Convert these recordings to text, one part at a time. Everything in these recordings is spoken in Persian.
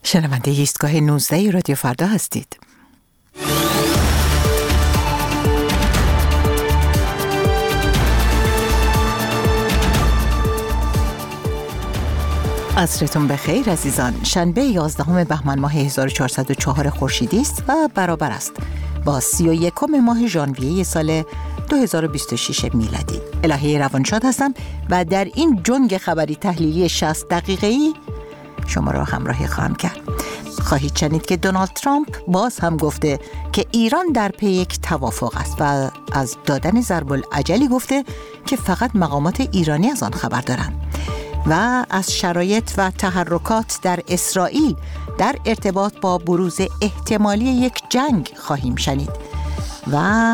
شنونده ایستگاه 19 رادیو فردا هستید. عصرتون بخیر عزیزان. شنبه 11 بهمن ماه 1404 خورشیدی است و برابر است با 31 ماه ژانویه سال 2026 میلادی. الهه روانشاد هستم و در این جنگ خبری تحلیلی 60 دقیقه‌ای شما را همراهی خواهم کرد. خواهید شنید که دونالد ترامپ باز هم گفته که ایران در پی یک توافق است و از دادن ضرب العجلی گفته که فقط مقامات ایرانی از آن خبر دارند و از شرایط و تحرکات در اسرائیل در ارتباط با بروز احتمالی یک جنگ خواهیم شنید و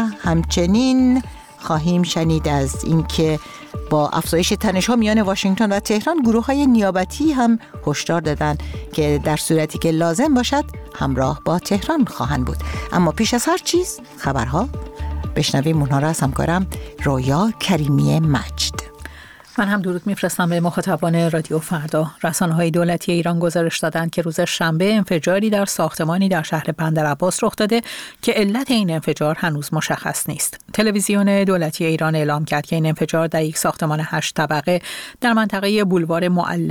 همچنین خواهیم شنید از اینکه با افزایش تنش‌ها میان واشنگتن و تهران گروه‌های نیابتی هم هشدار دادند که در صورتی که لازم باشد همراه با تهران خواهند بود. اما پیش از هر چیز خبرها، بشنویم اونها را از همکارم رویا کریمی مجد. من هم درود میفرستم به مخاطبان رادیو فردا. رسانه‌های دولتی ایران گزارش دادند که روز شنبه انفجاری در ساختمانی در شهر بندرعباس رخ داده که علت این انفجار هنوز مشخص نیست. تلویزیون دولتی ایران اعلام کرد که این انفجار در یک ساختمان 8 طبقه در منطقه بولوار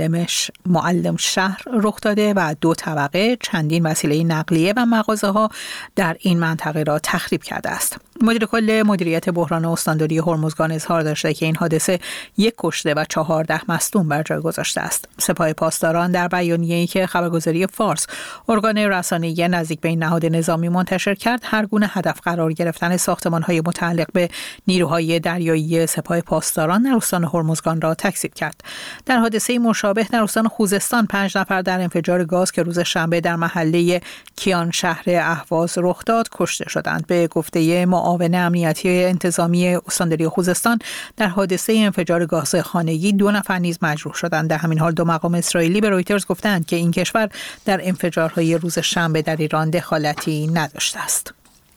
معلم شهر رخ داده و 2 طبقه چندین وسیله نقلیه و مغازه‌ها در این منطقه را تخریب کرده است. مدیر کل مدیریت بحران استانداری هرمزگان اظهار داشته که این حادثه 1 کشته و 14 مصدوم بر جای گذاشته است. سپاه پاسداران در بیانیه‌ای که خبرگزاری فارس ارگان رسانه‌ای نزدیک به این نهاد نظامی منتشر کرد، هر گونه هدف قرار گرفتن ساختمان‌های متعلق به نیروهای دریایی سپاه پاسداران در استان هرمزگان را تکذیب کرد. در حادثه مشابه در استان خوزستان 5 نفر در انفجار گاز که روز شنبه در محله کیان شهر اهواز رخ داد کشته شدند. به گفته معاون امنیتی انتظامی استانداری خوزستان، در حادثه انفجار گاز خانگی 2 نفر نیز مجروح شدند. در همین حال 2 مقام اسرائیلی به رویترز گفتند که این کشور در انفجارهای روز شنبه در ایران دخالتی نداشته است.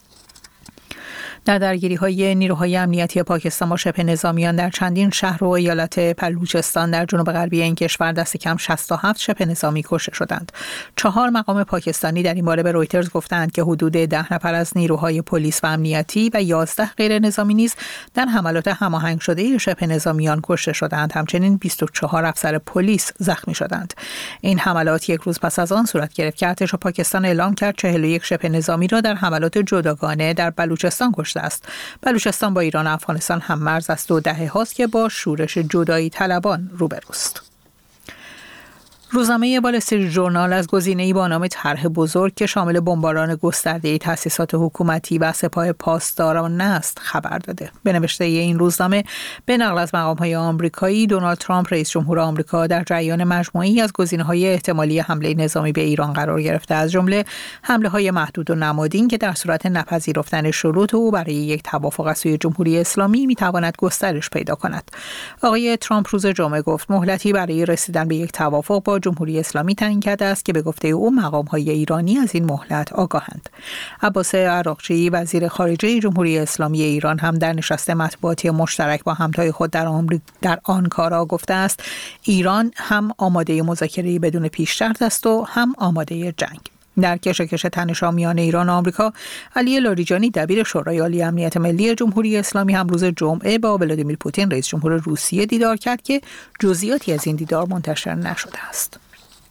در درگیری‌های نیروهای امنیتی پاکستان با شبه نظامیان در چندین شهر و ایالت بلوچستان در جنوب غربی این کشور دست کم 67 شبه نظامی کشته شدند. 4 مقام پاکستانی در این باره به رویترز گفتند که حدود 10 نفر از نیروهای پلیس و امنیتی و 11 غیر نظامی نیز در حملات هماهنگ شده شبه نظامیان کشته شدند. همچنین 24 افسر پلیس زخمی شدند. این حملات 1 روز پس از آن صورت گرفت که ارتش پاکستان اعلام کرد 41 شبه نظامی را در حملات جداگانه در بلوچستان کشته است. بلوچستان با ایران و افغانستان هم مرز است و دهه هاست که با شورش جدایی طلبان روبروست. روزنامه وال استریت ژورنال از گزینه‌ای با نام طرح بزرگ که شامل بمباران گسترده تأسیسات حکومتی و سپاه پاسداران است خبر داده. به نوشته این روزنامه به نقل از مقام‌های آمریکایی، دونالد ترامپ رئیس جمهور آمریکا در جریان مجموعه‌ای از گزینه‌های احتمالی حمله نظامی به ایران قرار گرفته، از جمله حمله‌های محدود و نمادین که در صورت نپذیرفتن شروط او برای یک توافق از سوی جمهوری اسلامی می‌تواند گسترش پیدا کند. آقای ترامپ روز جمعه گفت مهلتی برای رسیدن به یک توافق با جمهوری اسلامی تعیین کرده است که به گفته او مقام‌های ایرانی از این مهلت آگاهند. عباس عراقچی وزیر خارجه جمهوری اسلامی ایران هم در نشست مطبوعاتی مشترک با همتای خود در آنکارا گفته است ایران هم آماده مذاکره بدون پیش شرط است و هم آماده جنگ. در کشاکش تنش‌ها میان ایران و آمریکا، علی لاریجانی دبیر شورای عالی امنیت ملی جمهوری اسلامی هم روز جمعه با ولادیمیر پوتین رئیس جمهور روسیه دیدار کرد که جزئیاتی از این دیدار منتشر نشده است.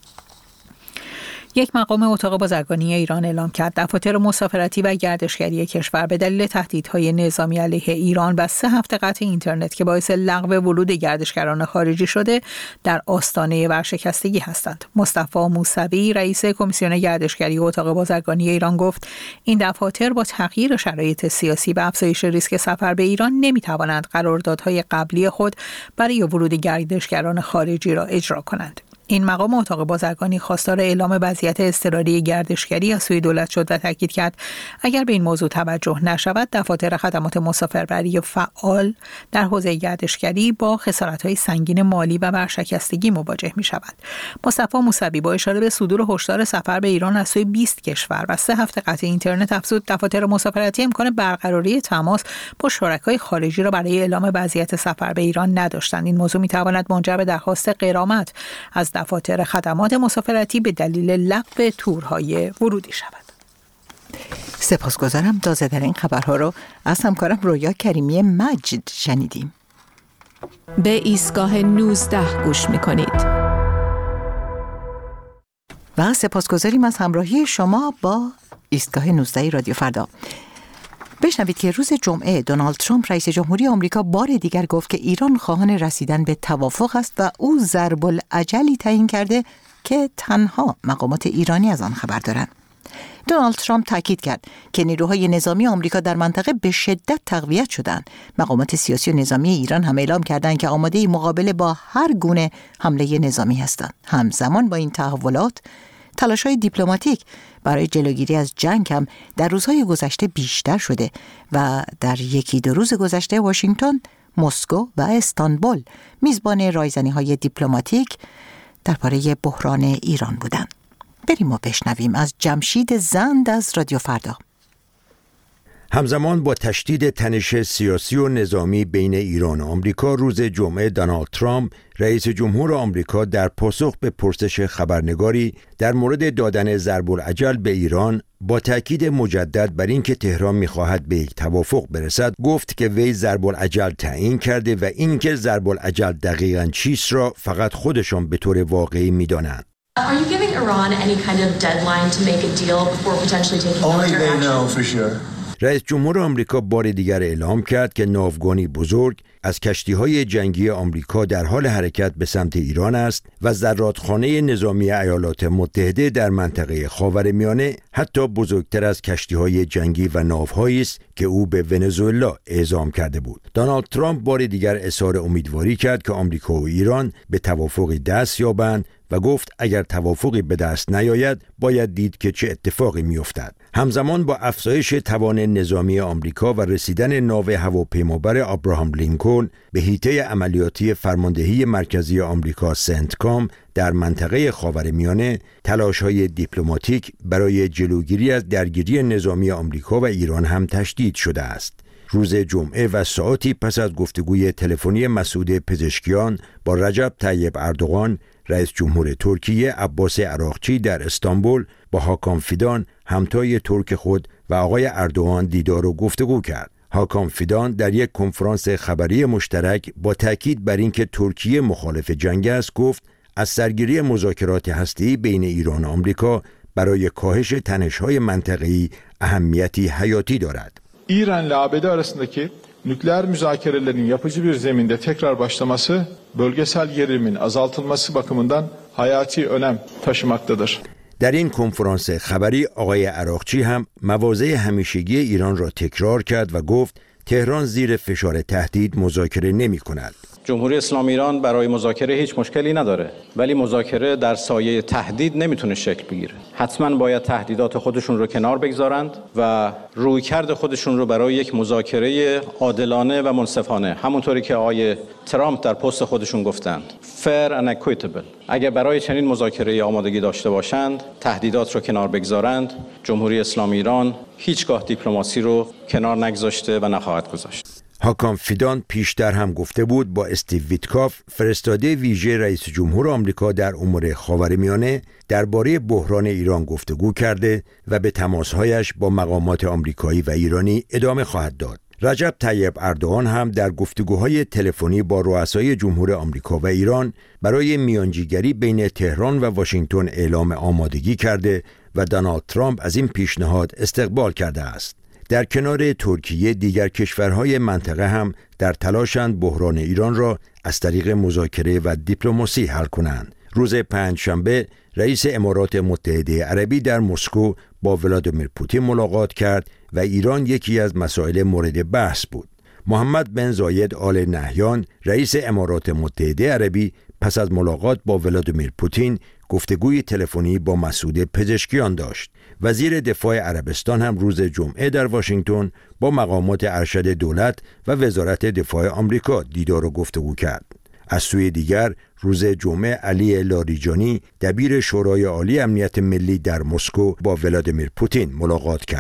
یک مقام اتاق بازرگانی ایران اعلام کرد دفاتر مسافرتی و گردشگری کشور به دلیل تهدیدهای نظامی علیه ایران و 3 هفته قطع اینترنت که باعث لغو ورود گردشگران خارجی شده در آستانه ورشکستگی هستند. مصطفی موسوی رئیس کمیسیون گردشگری و اتاق بازرگانی ایران گفت این دفاتر با تغییر شرایط سیاسی و افزایش ریسک سفر به ایران نمی‌توانند قراردادهای قبلی خود برای ورود گردشگران خارجی را اجرا کنند. این مقام اتاق بازرگانی خواستار اعلام وضعیت اضطراری گردشگری از سوی دولت شد و تاکید کرد اگر به این موضوع توجه نشود دفاتر خدمات مسافربری فعال در حوزه گردشگری با خسارت‌های سنگین مالی و ورشکستگی مواجه می‌شوند. مصطفی موسوی با اشاره به صدور هشدار سفر به ایران از سوی 20 کشور و 3 هفته قطع اینترنت افزود دفاتر مسافرتی امکان برقراری تماس با شرکای خارجی را برای اعلام وضعیت سفر به ایران نداشتند. این موضوع می‌تواند منجر به درخواست غرامت از دفاتر خدمات مسافرتی به دلیل لغو تورهای ورودی شود. سپاسگزارم. تازه در این خبرها رو از همکارم رویا کریمی مجد شنیدیم. به ایستگاه 19 گوش می‌کنید. و سپاسگزاریم از همراهی شما با ایستگاه 19 رادیو فردا. بشنوید که روز جمعه دونالد ترامپ رئیس جمهوری آمریکا بار دیگر گفت که ایران خواهان رسیدن به توافق است و او ضرب العجلی تعیین کرده که تنها مقامات ایرانی از آن خبر دارند. دونالد ترامپ تاکید کرد که نیروهای نظامی آمریکا در منطقه به شدت تقویت شدند. مقامات سیاسی و نظامی ایران هم اعلام کردند که آماده مقابله با هر گونه حمله نظامی هستند. همزمان با این تحولات، تلاش‌های دیپلماتیک برای جلوگیری از جنگ هم در روزهای گذشته بیشتر شده و در یکی دو روز گذشته واشنگتن، مسکو و استانبول میزبان رایزنی‌های دیپلماتیک درباره بحران ایران بودند. بریم و بشنویم از جمشید زند از رادیو فردا. همزمان با تشدید تنش سیاسی و نظامی بین ایران و آمریکا، روز جمعه دونالد ترامپ رئیس جمهور آمریکا در پاسخ به پرسش خبرنگاری در مورد دادن ضرب العجل به ایران با تاکید مجدد بر اینکه تهران می‌خواهد به یک توافق برسد، گفت که وی ضرب العجل تعیین کرده و اینکه ضرب العجل دقیقاً چیست را فقط خودشان به طور واقعی می‌دانند. Are you giving Iran any kind of deadline to make a deal before potentially taking military action? Only they know for sure. رئیس جمهور آمریکا بار دیگر اعلام کرد که ناوگانی بزرگ از کشتی‌های جنگی آمریکا در حال حرکت به سمت ایران است و زرادخانه نظامی ایالات متحده در منطقه خاورمیانه حتی بزرگتر از کشتی‌های جنگی و ناوهایی است که او به ونزوئلا اعزام کرده بود. دونالد ترامپ بار دیگر اظهار امیدواری کرد که آمریکا و ایران به توافقی دست یابند و گفت اگر توافقی به دست نیاید باید دید که چه اتفاقی میافتد. همزمان با افزایش توان نظامی آمریکا و رسیدن ناو هواپیمابر ابراهام لینکلن به حیطه عملیاتی فرماندهی مرکزی آمریکا سنتکام در منطقه خاورمیانه، تلاش‌های دیپلماتیک برای جلوگیری از درگیری نظامی آمریکا و ایران هم تشدید شده است. روز جمعه و ساعتی پس از گفتگوی تلفنی مسعود پزشکیان با رجب طیب اردوغان، رئیس جمهور ترکیه عباس عراقچی در استانبول با هاکان فیدان همتای ترک خود و آقای اردوغان دیدار و گفتگو کرد. هاکان فیدان در یک کنفرانس خبری مشترک با تاکید بر اینکه ترکیه مخالف جنگ است گفت از سرگیری مذاکرات هسته‌ای بین ایران و آمریکا برای کاهش تنش‌های منطقه‌ای اهمیتی حیاتی دارد. İran ile ABD arasındaki nükleer müzakerelerin yapıcı bir zeminde tekrar başlaması, bölgesel gerilimin azaltılması bakımından hayati önem taşımaktadır. در این کنفرانس خبری آقای عراقچی هم مواضع همیشگی ایران را تکرار کرد و گفت تهران زیر فشار تهدید مذاکره نمی‌کند. جمهوری اسلامی ایران برای مذاکره هیچ مشکلی نداره، ولی مذاکره در سایه تهدید نمیتونه شکل بگیره. حتما باید تهدیدات خودشون رو کنار بگذارند و رویکرد خودشون رو برای یک مذاکره عادلانه و منصفانه، همونطوری که آقای ترامپ در پست خودشون گفتند، fair and equitable. اگر برای چنین مذاکره آمادگی داشته باشند، تهدیدات رو کنار بگذارند، جمهوری اسلامی ایران هیچگاه دیپلماسی رو کنار نگذاشته و نخواهد گذاشت. هاکان فیدان پیشتر هم گفته بود با استیو ویتکاف، فرستاده ویژه رئیس جمهور آمریکا در امور خاورمیانه، درباره بحران ایران گفتگو کرده و به تماسهایش با مقامات آمریکایی و ایرانی ادامه خواهد داد. رجب طیب اردوغان هم در گفتگوهای تلفنی با رؤسای جمهور آمریکا و ایران برای میانجیگری بین تهران و واشنگتن اعلام آمادگی کرده و دونالد ترامپ از این پیشنهاد استقبال کرده است. در کنار ترکیه، دیگر کشورهای منطقه هم در تلاشند بحران ایران را از طریق مذاکره و دیپلماسی حل کنند. روز پنجشنبه رئیس امارات متحده عربی در مسکو با ولادیمیر پوتین ملاقات کرد و ایران یکی از مسائل مورد بحث بود. محمد بن زاید آل نهیان رئیس امارات متحده عربی پس از ملاقات با ولادیمیر پوتین گفتگوی تلفنی با مسعود پزشکیان داشت. وزیر دفاع عربستان هم روز جمعه در واشنگتن با مقامات ارشد دولت و وزارت دفاع آمریکا دیدار و گفتگو کرد. از سوی دیگر روز جمعه علی لاریجانی دبیر شورای عالی امنیت ملی در مسکو با ولادیمیر پوتین ملاقات کرد.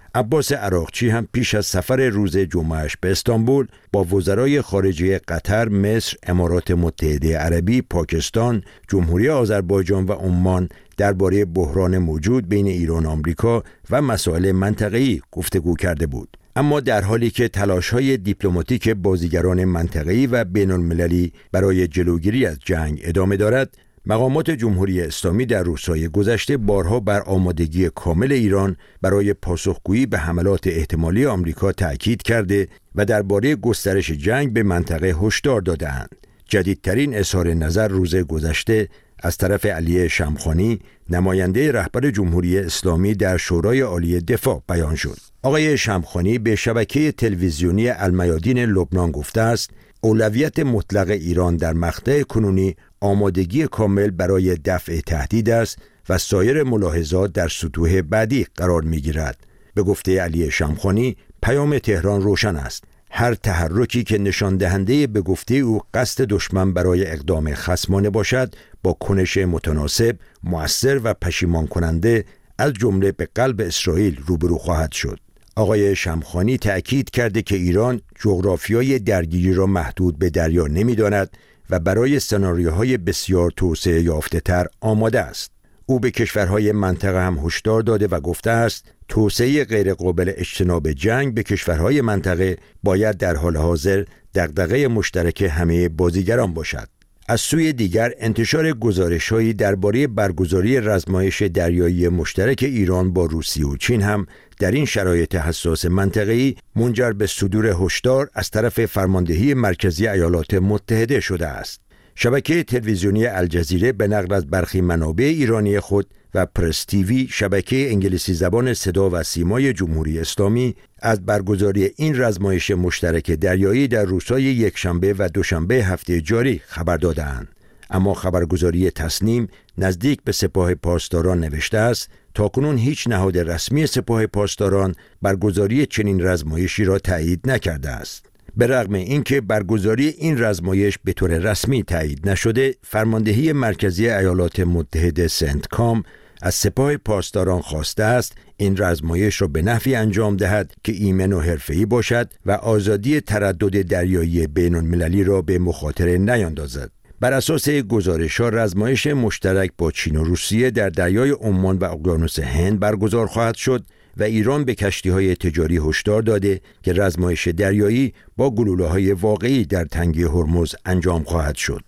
عباس عراقچی هم پیش از سفر روز جمعهش به استانبول با وزرای خارجه قطر، مصر، امارات متحده عربی، پاکستان، جمهوری آذربایجان و عمان درباره بحران موجود بین ایران و آمریکا و مسائل منطقه‌ای گفتگو کرده بود. اما در حالی که تلاش‌های دیپلماتیک بازیگران منطقه‌ای و بین‌المللی برای جلوگیری از جنگ ادامه دارد، مقامات جمهوری اسلامی در روزهای گذشته بارها بر آمادگی کامل ایران برای پاسخگویی به حملات احتمالی آمریکا تأکید کرده و درباره گسترش جنگ به منطقه هشدار داده‌اند. جدیدترین اظهار نظر روز گذشته از طرف علی شمخانی، نماینده رهبر جمهوری اسلامی در شورای عالی دفاع بیان شد. آقای شمخانی به شبکه تلویزیونی المیادین لبنان گفته است اولویت مطلق ایران در مقطع کنونی آمادگی کامل برای دفع تهدید است و سایر ملاحظات در سطوح بعدی قرار می‌گیرد. به گفته علی شمخانی، پیام تهران روشن است. هر تحرکی که نشان دهنده به گفته او قصد دشمن برای اقدام خصمانه باشد، با کنش متناسب، مؤثر و پشیمان کننده از جمله به قلب اسرائیل روبرو خواهد شد. آقای شمخانی تأکید کرده که ایران جغرافیای درگیری را محدود به دریا نمی‌داند و برای سناریوهای بسیار توسعه یافته‌تر آماده است. او به کشورهای منطقه هم هشدار داده و گفته است توسعه غیرقابل اجتناب جنگ به کشورهای منطقه باید در حال حاضر دغدغه مشترک همه بازیگران باشد. از سوی دیگر انتشار گزارش‌هایی درباره برگزاری رزمایش دریایی مشترک ایران با روسیه و چین هم در این شرایط حساس منطقه‌ای منجر به صدور هشدار از طرف فرماندهی مرکزی ایالات متحده شده است. شبکه تلویزیونی الجزیره به نقل از برخی منابع ایرانی خود و پرس تیوی، شبکه انگلیسی زبان صدا و سیمای جمهوری اسلامی، از برگزاری این رزمایش مشترک دریایی در روزهای یکشنبه و دوشنبه هفته جاری خبر دادند. اما خبرگزاری تصنیم نزدیک به سپاه پاسداران نوشته است تاکنون هیچ نهاد رسمی سپاه پاسداران برگزاری چنین رزمایشی را تایید نکرده است. به رغم اینکه برگزاری این رزمایش به طور رسمی تایید نشده، فرماندهی مرکزی ایالات متحده سنتکام از سپاه پاسداران خواسته است این رزمایش را به نحوی انجام دهد که ایمن و حرفه‌ای باشد و آزادی تردد دریایی بین‌المللی را به مخاطره نیندازد. بر اساس گزارش‌ها رزمایش مشترک با چین و روسیه در دریای عمان و اقیانوس هند برگزار خواهد شد و ایران به کشتی‌های تجاری هشدار داده که رزمایش دریایی با گلوله‌های واقعی در تنگه هرمز انجام خواهد شد.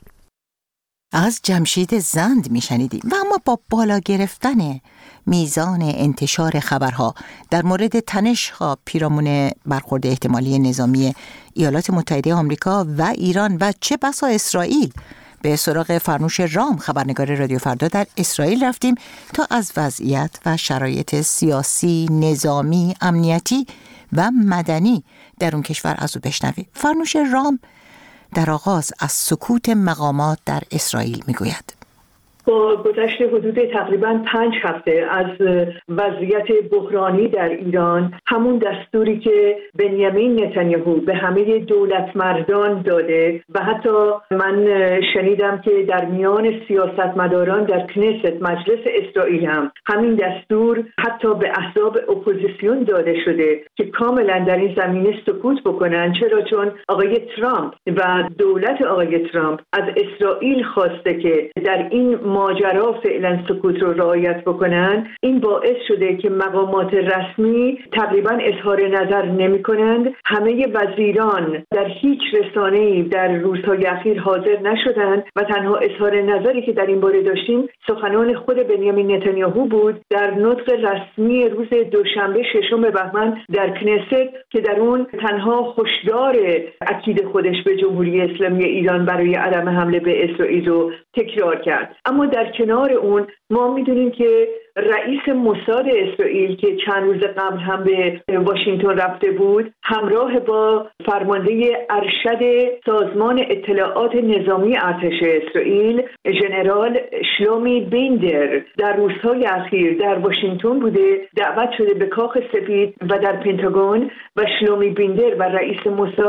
از جمشید زند میشنیدیم. و اما با بالا گرفتن میزان انتشار خبرها در مورد تنش‌ها پیرامون برخورد احتمالی نظامی ایالات متحده آمریکا و ایران و چه بسا اسرائیل، به سراغ فرنوش رام، خبرنگار رادیو فردا در اسرائیل رفتیم تا از وضعیت و شرایط سیاسی، نظامی، امنیتی و مدنی در اون کشور از او بشنویم. فرنوش رام در آغاز از سکوت مقامات در اسرائیل میگوید. با گذشت حدود تقریباً 5 هفته از وضعیت بحرانی در ایران، همون دستوری که بنیامین نتانیاهو به همه دولت مردان داده و حتی من شنیدم که در میان سیاستمداران در کنست، مجلس اسرائیل هم همین دستور حتی به احزاب اپوزیسیون داده شده که کاملا در این زمینه سکوت بکنن. چرا؟ چون آقای ترامپ و دولت آقای ترامپ از اسرائیل خواسته که در این ماجرا فعلا سکوت رو رعایت بکنن. این باعث شده که مقامات رسمی تقریبا اظهار نظر نمی کنند. همه وزیران در هیچ رسانه‌ای در روزهای اخیر حاضر نشدند و تنها اظهار نظری که در این باره داشتیم سخنان خود بنیامین نتانیاهو بود در نطق رسمی روز دوشنبه 6 بهمن در کنست که در اون تنها هشدار اکید خودش به جمهوری اسلامی ایران برای عدم حمله به اسرائیل رو تکرار کرد. اما در کنار اون ما میدونیم که رئیس موساد اسرائیل که چند روز قبل هم به واشنگتن رفته بود، همراه با فرمانده ارشد سازمان اطلاعات نظامی ارتش اسرائیل ژنرال شلومی بیندر در روزهای اخیر در واشنگتن بوده، دعوت شده به کاخ سفید و در پنتاگون و شلومی بیندر و رئیس موساد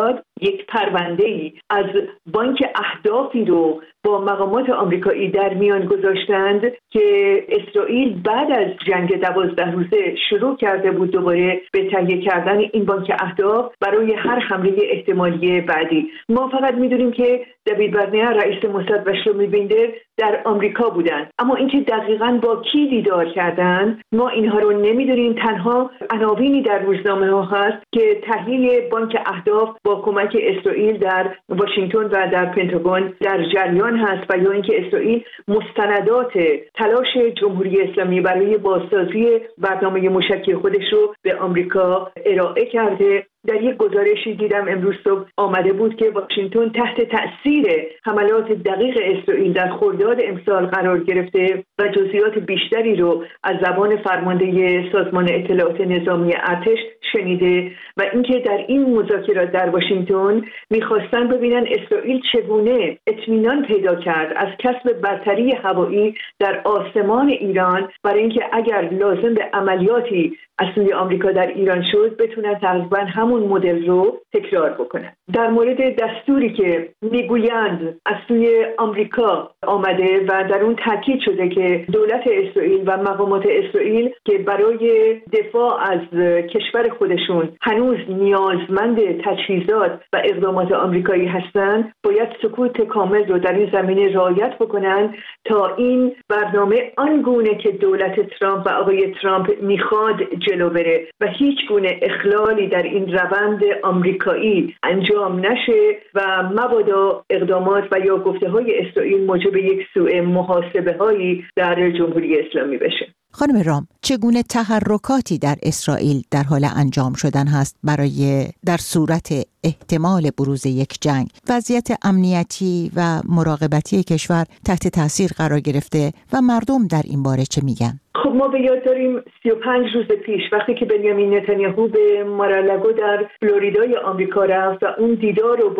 یک پرونده‌ای از بانک اهدافی رو با مقامات آمریکایی در میان گذاشتند که اسرائیل بعد از جنگ 12 روزه شروع کرده بود دوباره به تهیه کردن این بانک اهداف برای هر حمله احتمالی بعدی. ما فقط میدونیم که دیوید برنیر رئیس موساد و شلومی بیندر در آمریکا بودند، اما اینکه دقیقاً با کی دیدار کردن ما اینها رو نمیدونیم. تنها عناوینی در روزنامه ها هست که تحلیل بانک اهداف با کمک اسرائیل در واشنگتن و در پنتاگون در جریان هست و یا اینکه اسرائیل مستندات تلاش جمهوری اسلامی برای بازسازی برنامه موشکی خودش رو به آمریکا ارائه کرده. در یک گزارشی دیدم امروز صبح آمده بود که واشنگتن تحت تأثیر حملات دقیق اسرائیل در خرداد امسال قرار گرفته و جزئیات بیشتری رو از زبان فرمانده سازمان اطلاعات نظامی ارتش شنیده و اینکه در این مذاکرات در واشنگتن میخواستن ببینن اسرائیل چگونه اطمینان پیدا کرد از کسب برتری هوایی در آسمان ایران برای اینکه اگر لازم به عملیاتی از سوی آمریکا در ایران شد بتونن تقریبا همون مدل رو تکرار بکنن. در مورد دستوری که میگویند از سوی آمریکا آمده و در اون تاکید شده که دولت اسرائیل و مقامات اسرائیل که برای دفاع از کشور خودشون هنوز نیازمند تجهیزات و اقدامات آمریکایی هستند، باید سکوت کامل رو در این زمینه رعایت بکنن تا این برنامه آنگونه که دولت ترامپ و آقای ترامپ میخواد جلو بره و هیچ گونه اخلالی در این روند آمریکایی انجام نشه و مبادا اقدامات و یا گفته‌های اسرائیل موجب یک سوء محاسبه هایی در جمهوری اسلامی بشه. خانم رام، چگونه تحرکاتی در اسرائیل در حال انجام شدن هست برای در صورت احتمال بروز یک جنگ؟ وضعیت امنیتی و مراقبتی کشور تحت تاثیر قرار گرفته و مردم در این باره چه میگن؟ خب ما به یاد داریم 35 روز پیش وقتی که بنیامین نتانیاهو به مارالگو در فلوریدای آمریکا رفت و اون دیدار رو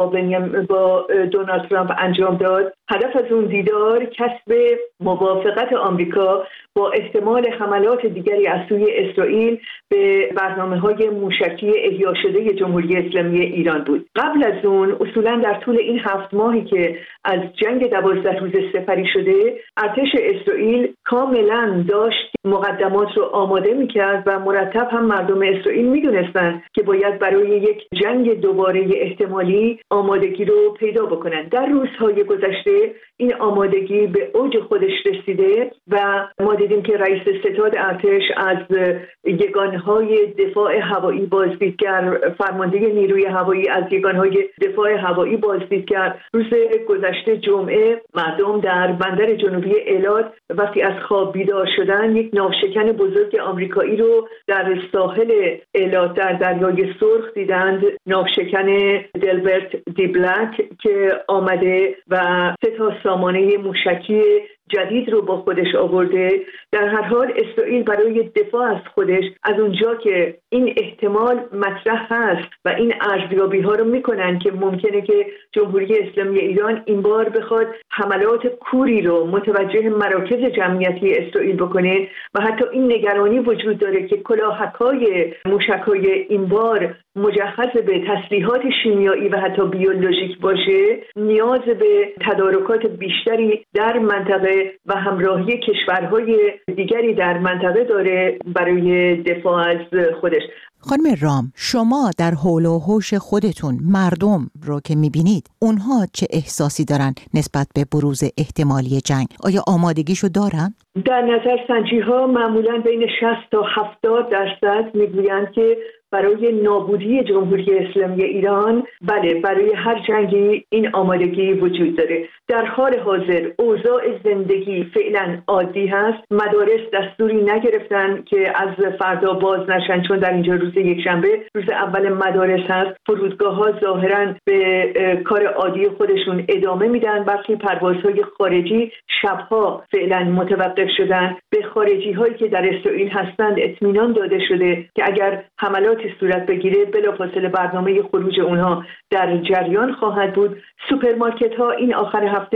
با دونالد ترامپ انجام داد، هدف از اون دیدار کسب موافقت آمریکا با احتمال حملات دیگری از سوی اسرائیل به برنامه‌های موشکی احیا شده جمهوری اسلامی ایران بود. قبل از اون اصولاً در طول این 7 ماهی که از جنگ 12 روزه سپری شده، ارتش اسرائیل کاملاً داشت مقدمات رو آماده می‌کرد و مرتب هم مردم اسرائیل می‌دونستند که باید برای یک جنگ دوباره احتمالی آمادگی رو پیدا بکنند. در روزهای گذشته این آمادگی به اوج خودش رسیده و ما دیدیم که رئیس ستاد ارتش از یگانهای دفاع هوایی بازدید کرد، فرمانده نیروی هوایی از یگانهای دفاع هوایی بازدید کرد. روز گذشته جمعه مردم در بندر جنوبی ایلات وقتی از خواب بیدار شدن یک ناوشکن بزرگ آمریکایی رو در ساحل ایلات در دریای سرخ دیدند، ناوشکن دلبرت دی بلک که آمده و 3 سامانه موشکی جدید رو با خودش آورده. در هر حال اسرائیل برای دفاع از خودش از اونجا که این احتمال مطرح هست و این ارزیابی ها رو میکنن که ممکنه که جمهوری اسلامی ایران این بار بخواد حملات کوری رو متوجه مراکز جمعیتی اسرائیل بکنه و حتی این نگرانی وجود داره که کلاهک‌های موشک‌های این بار مجهز به تسلیحات شیمیایی و حتی بیولوژیک باشه، نیاز به تدارکات بیشتری در منطقه و همراهی کشورهای دیگری در منطقه داره برای دفاع از خودش. خانم رام، شما در حول و حوش خودتون مردم رو که میبینید، اونها چه احساسی دارن نسبت به بروز احتمالی جنگ؟ آیا آمادگیشو دارن؟ در نظر سنجی ها معمولاً بین 60 تا 70% میگویند که برای نابودی جمهوری اسلامی ایران، بله، برای هر جنگی این آمادگی وجود داره. در حال حاضر اوضاع زندگی فعلا عادی هست. مدارس دستوری نگرفتن که از فردا باز نشن چون در اینجا روز یکشنبه روز اول مدارس هست. فرودگاه‌ها ظاهراً به کار عادی خودشون ادامه میدن. برخی پروازهای خارجی شبها فعلا متوقف شدن. به خارجی هایی که در اسرائیل هستند اطمینان داده شده که اگر حملات صورت بگیره بلافاصله برنامه خروج اونها در جریان خواهد بود. سوپرمارکت ها این آخر هفته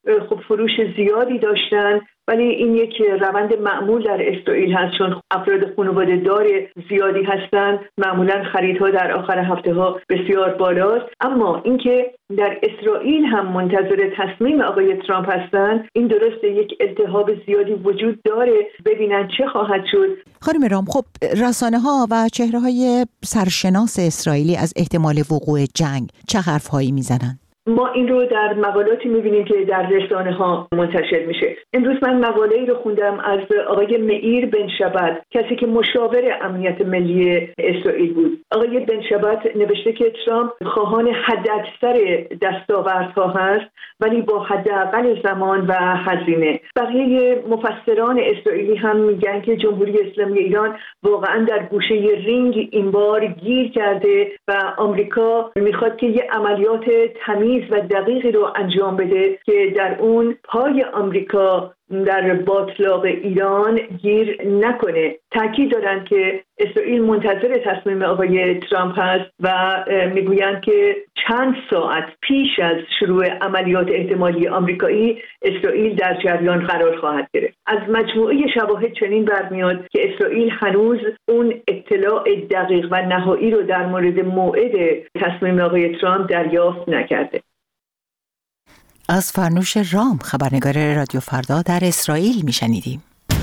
خب فروش زیادی داشتن، ولی این یک روند معمول در اسرائیل هست، چون افراد خانواده دار زیادی هستند. معمولا خریدها در آخر هفته ها بسیار بالاست. اما اینکه در اسرائیل هم منتظر تصمیم آقای ترامپ هستند، این درسته یک التهاب زیادی وجود داره، ببینن چه خواهد شد. خانم رام، خب رسانه ها و چهره های سرشناس اسرائیلی از احتمال وقوع جنگ چه حرف هایی میزنن؟ ما این رو در مقالاتی می‌بینیم که در رسانه ها منتشر میشه. امروز من مقاله‌ای رو خوندم از آقای مئیر بن شبت، کسی که مشاور امنیت ملی اسرائیل بود. آقای بن شبت نوشته که ترامپ خواهان حداکثر دستاوردها هست، ولی با حداقل زمان و هزینه. بقیه مفسران اسرائیلی هم میگن که جمهوری اسلامی ایران واقعا در گوشه رینگ این بار گیر کرده و آمریکا میخواد که یه عملیات تمیز و دقیقی رو انجام بده که در اون پای آمریکا در باطلاق ایران گیر نکنه. تاکید دارن که اسرائیل منتظر تصمیم آقای ترامپ هست و میگویند که چند ساعت پیش از شروع عملیات احتمالی آمریکایی اسرائیل در جریان قرار خواهد گرفت. از مجموعه شواهد چنین برمیاد که اسرائیل هنوز اون اطلاع دقیق و نهایی رو در مورد موعد تصمیم آقای ترامپ دریافت نکرده. از فرنوش رام، خبرنگار رادیو فردا در اسرائیل میشنیدیم.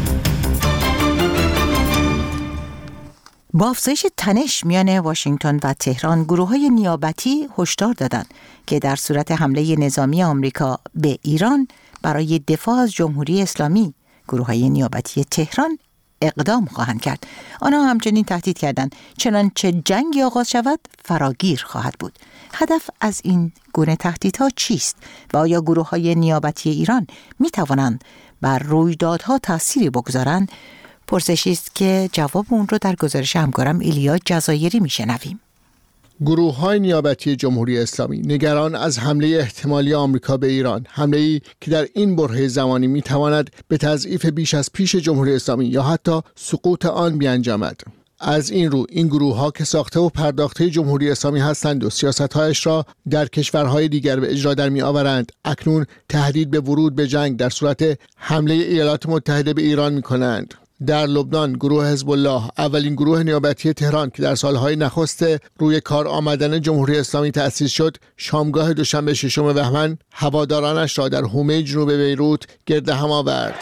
با افزایش تنش میان واشنگتن و تهران، گروه‌های نیابتی هشدار دادند که در صورت حمله نظامی آمریکا به ایران برای دفاع از جمهوری اسلامی، گروه‌های نیابتی تهران اقدام خواهند کرد. آنها همچنین تهدید کردند چنانچه جنگی آغاز شود فراگیر خواهد بود. هدف از این گونه تهدیدها چیست و آیا گروه‌های نیابتی ایران می توانند بر رویدادها تأثیری بگذارند؟ پرسشی است که جواب اون رو در گزارش همکارم ایلیا جزایری میشنویم. گروه‌های نیابتی جمهوری اسلامی نگران از حمله احتمالی آمریکا به ایران، حمله‌ای که در این برهه زمانی می‌تواند به تضعیف بیش از پیش جمهوری اسلامی یا حتی سقوط آن بیانجامد. از این رو این گروه‌ها که ساخته و پرداخته جمهوری اسلامی هستند و سیاست‌هایش را در کشورهای دیگر به اجرا در می‌آورند، اکنون تهدید به ورود به جنگ در صورت حمله ایالات متحده به ایران می‌کنند. در لبنان گروه حزب الله، اولین گروه نیابتی تهران که در سالهای نخست روی کار آمدن جمهوری اسلامی تأسیس شد، شامگاه دوشنبه 6 بهمن هوادارانش را در حومه جنوب بیروت گرد هم آورد.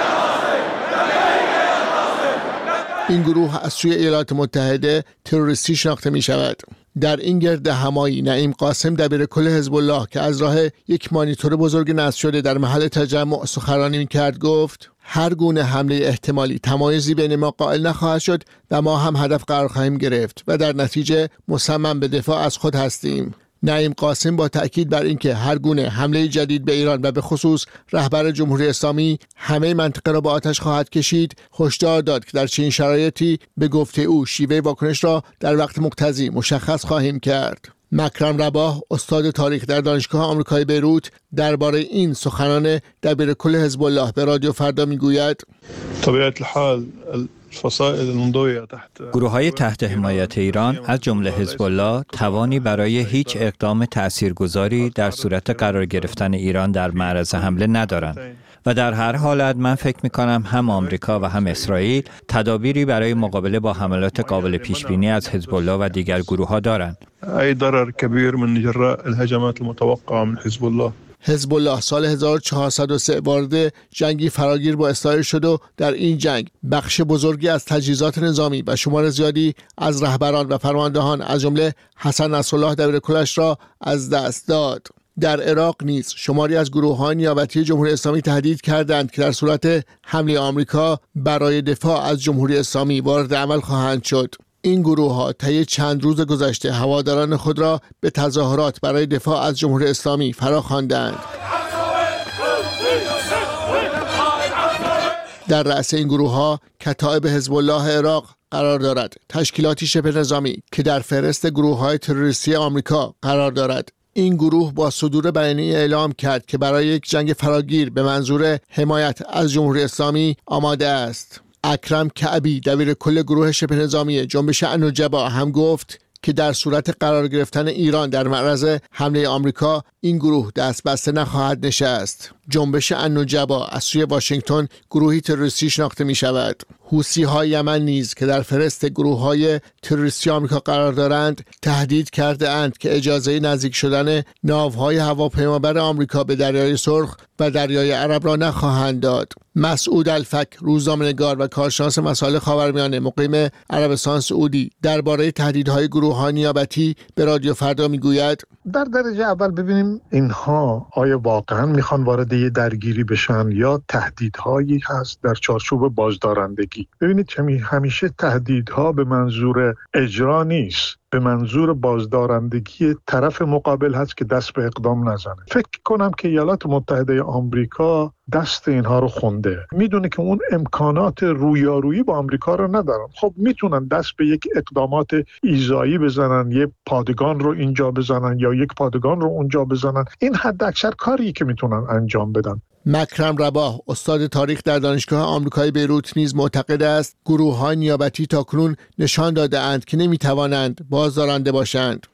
این گروه از سوی ایالات متحده تروریستی شناخته می شود. در این گرد همایی نعیم قاسم دبیرکل حزب الله که از راه یک مانیتور بزرگ نصب شده در محل تجمع سخنرانی می‌کرد گفت: هر گونه حمله احتمالی تمایزی بین ما قائل نخواهد شد و ما هم هدف قرار خواهیم گرفت و در نتیجه مصمم به دفاع از خود هستیم. نعیم قاسم با تأکید بر اینکه هر گونه حمله جدید به ایران و به خصوص رهبر جمهوری اسلامی همه منطقه را به آتش خواهد کشید، هشدار داد که در چنین شرایطی به گفته او شیوه واکنش را در وقت مقتضی مشخص خواهیم کرد. مکرم رباح، استاد تاریخ در دانشگاه آمریکایی بیروت، درباره این سخنان دبیرکل حزب الله به رادیو فردا میگوید: طبیعت الحال گروه‌های تحت حمایت ایران از جمله حزب الله توانی برای هیچ اقدام تأثیرگذاری در صورت قرار گرفتن ایران در معرض حمله ندارند و در هر حالت من فکر می‌کنم هم آمریکا و هم اسرائیل تدابیری برای مقابله با حملات قابل پیش‌بینی از حزب الله و دیگر گروه‌ها دارند. ای ضرر کبیر من جراء الهجمات المتوقعه من حزب الله. حزب الله سال 1403 وارد جنگی فراگیر با اسرائیل شد و در این جنگ بخش بزرگی از تجهیزات نظامی و شمار زیادی از رهبران و فرماندهان از جمله حسن نصرالله دبیرکلش را از دست داد. در عراق نیز شماری از گروه‌های نیابتی جمهوری اسلامی تهدید کردند که در صورت حمله آمریکا برای دفاع از جمهوری اسلامی وارد عمل خواهند شد. این گروه‌ها طی چند روز گذشته هواداران خود را به تظاهرات برای دفاع از جمهوری اسلامی فراخواندند. در رأس این گروه‌ها کتائب حزب الله عراق قرار دارد، تشکیلاتی شبه نظامی که در فهرست گروه‌های تروریستی آمریکا قرار دارد. این گروه با صدور بیانیه اعلام کرد که برای یک جنگ فراگیر به منظور حمایت از جمهوری اسلامی آماده است. اکرم کعبی دبیرکل گروه شبه نظامی جنبش النجبا هم گفت که در صورت قرار گرفتن ایران در معرض حمله آمریکا این گروه دست بسته نخواهد نشست. جنبش النجبا از سوی واشنگتن گروهی تروریستی شناخته می شود. حوثی‌های یمن نیز که در فهرست گروه‌های تروریستی آمریکا قرار دارند تهدید کرده اند که اجازه نزدیک شدن ناوهای هواپیمابر آمریکا به دریای سرخ و دریای عرب را نخواهند داد. مسعود الفک، روزنامه‌نگار و کارشناس مسائل خاورمیانه مقیم عربستان سعودی، درباره تهدیدهای گروه‌های نیابتی به رادیو فردا میگوید: در درجه اول ببینیم اینها آیا واقعا میخوان وارد یه درگیری بشن یا تهدیدهایی هست در چارچوب بازدارندگی. ببینید همیشه تهدیدها به منظور اجرا نیست، به منظور بازدارندگی طرف مقابل هست که دست به اقدام نزنه. فکر کنم که ایالات متحده آمریکا دست اینها رو خونده، میدونه که اون امکانات رویارویی با آمریکا رو ندارن. خب میتونن دست به یک اقدامات ایذایی بزنن، یک پادگان رو اینجا بزنن یا یک پادگان رو اونجا بزنن. این حد اکثر کاری که میتونن انجام بدن. مکرم رباح، استاد تاریخ در دانشگاه آمریکای بیروت نیز معتقد است گروه‌های نیابتی تاکنون نشان داده اند که نمیتوانند بازدارنده باشند.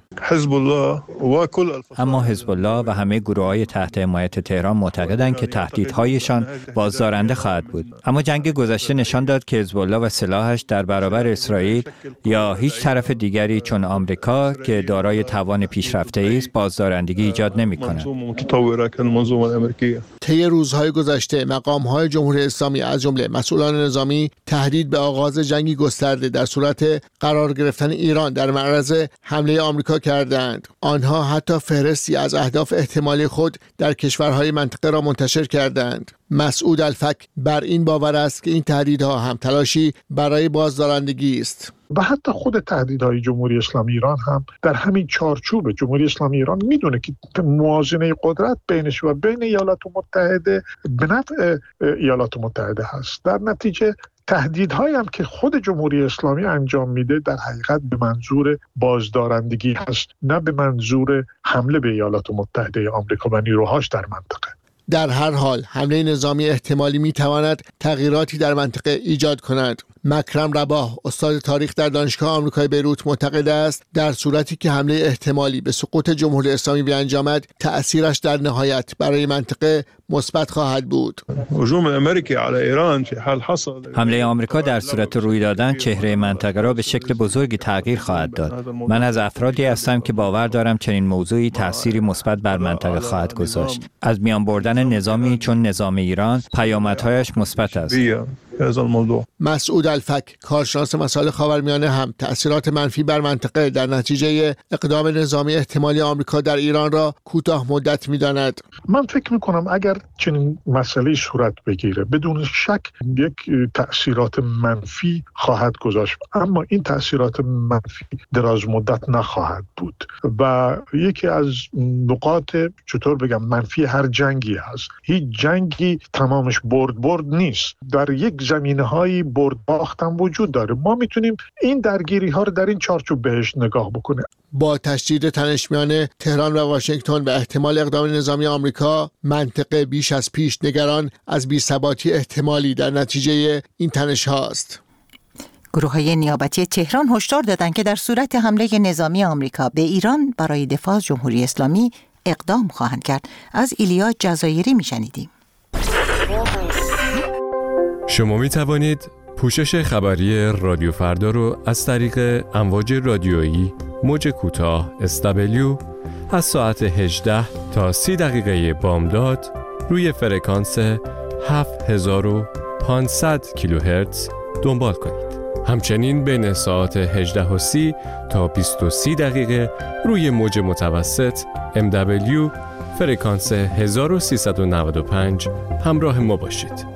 اما حزب الله و همه گروه‌های تحت حمایت تهران معتقدند که تهدیدهایشان بازدارنده خواهد بود. اما جنگ گذشته نشان داد که حزب الله و سلاحش در برابر اسرائیل یا هیچ طرف دیگری چون آمریکا که دارای توان پیشرفته است بازدارندگی ایجاد نمی‌کند. طی روزهای گذشته مقام‌های جمهوری اسلامی از جمله مسئولان نظامی تهدید به آغاز جنگی گسترده در صورت قرار گرفتن ایران در معرض حمله آمریکا کردند. آنها حتی فهرستی از اهداف احتمالی خود در کشورهای منطقه را منتشر کردند. مسعود الفک بر این باور است که این تهدیدها هم تلاشی برای بازدارندگی است. و حتی خود تهدیدهای جمهوری اسلامی ایران هم در همین چارچوب. جمهوری اسلامی ایران میدونه که موازنه قدرت بینش و بین ایالات متحده به نفع ایالات متحده هست. در نتیجه تهدیدهایی هم که خود جمهوری اسلامی انجام میده در حقیقت به منظور بازدارندگی هست، نه به منظور حمله به ایالات متحده آمریکا و نیروهاش در منطقه. در هر حال حمله نظامی احتمالی میتواند تغییراتی در منطقه ایجاد کند. مکرم رباح، استاد تاریخ در دانشگاه آمریکای بیروت معتقد است در صورتی که حمله احتمالی به سقوط جمهوری اسلامی بیانجامد تأثیرش در نهایت برای منطقه مثبت خواهد بود. هجوم امریکا علی ایران فی حال حصل، حمله آمریکا در صورت روی دادن چهره منطقه را به شکل بزرگی تغییر خواهد داد. من از افرادی هستم که باور دارم چنین موضوعی تأثیری مثبت بر منطقه خواهد گذاشت. از میان بردن نظامی چون نظام ایران پیامدهایش مثبت است. مسعود الفک، کارشناس مسائل خاورمیانه، هم تأثیرات منفی بر منطقه در نتیجه اقدام نظامی احتمالی آمریکا در ایران را کوتاه مدت می‌داند. من فکر می‌کنم اگر چنین مسئله صورت بگیره بدون شک یک تأثیرات منفی خواهد گذاشت، اما این تأثیرات منفی دراز مدت نخواهد بود و یکی از نقاط منفی هر جنگی هست. هیچ جنگی تمامش برد نیست. در یک زمینه‌های برد باخت هم وجود داره. ما میتونیم این درگیری‌ها رو در این چارچوب بهش نگاه بکنیم. با تشدید تنش میان تهران و واشنگتن و احتمال اقدام نظامی آمریکا، منطقه بیش از پیش نگران از بی‌ثباتی احتمالی در نتیجه این تنش هاست. گروه‌های نیابتی تهران هشدار دادند که در صورت حمله نظامی آمریکا به ایران برای دفاع از جمهوری اسلامی اقدام خواهند کرد. از ایلیا جزایری میشنیدیم. شما می توانید پوشش خبری رادیو فردا رو از طریق امواج رادیویی موج کوتاه SW از ساعت 18 تا 30 دقیقه بامداد روی فرکانس 7500 کیلوهرتز دنبال کنید. همچنین بین ساعت 18:30 تا 20:30 دقیقه روی موج متوسط MW فرکانس 1395 همراه ما باشید.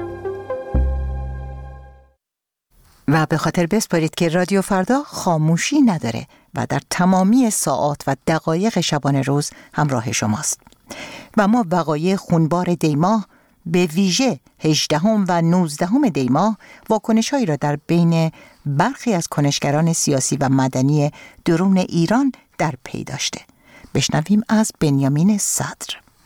و به خاطر بسپارید که رادیو فردا خاموشی نداره و در تمامی ساعات و دقایق شبانه روز همراه شماست. و ما وقایع خونبار دیماه به ویژه 18 و 19 دیماه واکنش‌هایی را در بین برخی از کنشگران سیاسی و مدنی درون ایران در پی داشته. بشنویم از بنیامین صدر.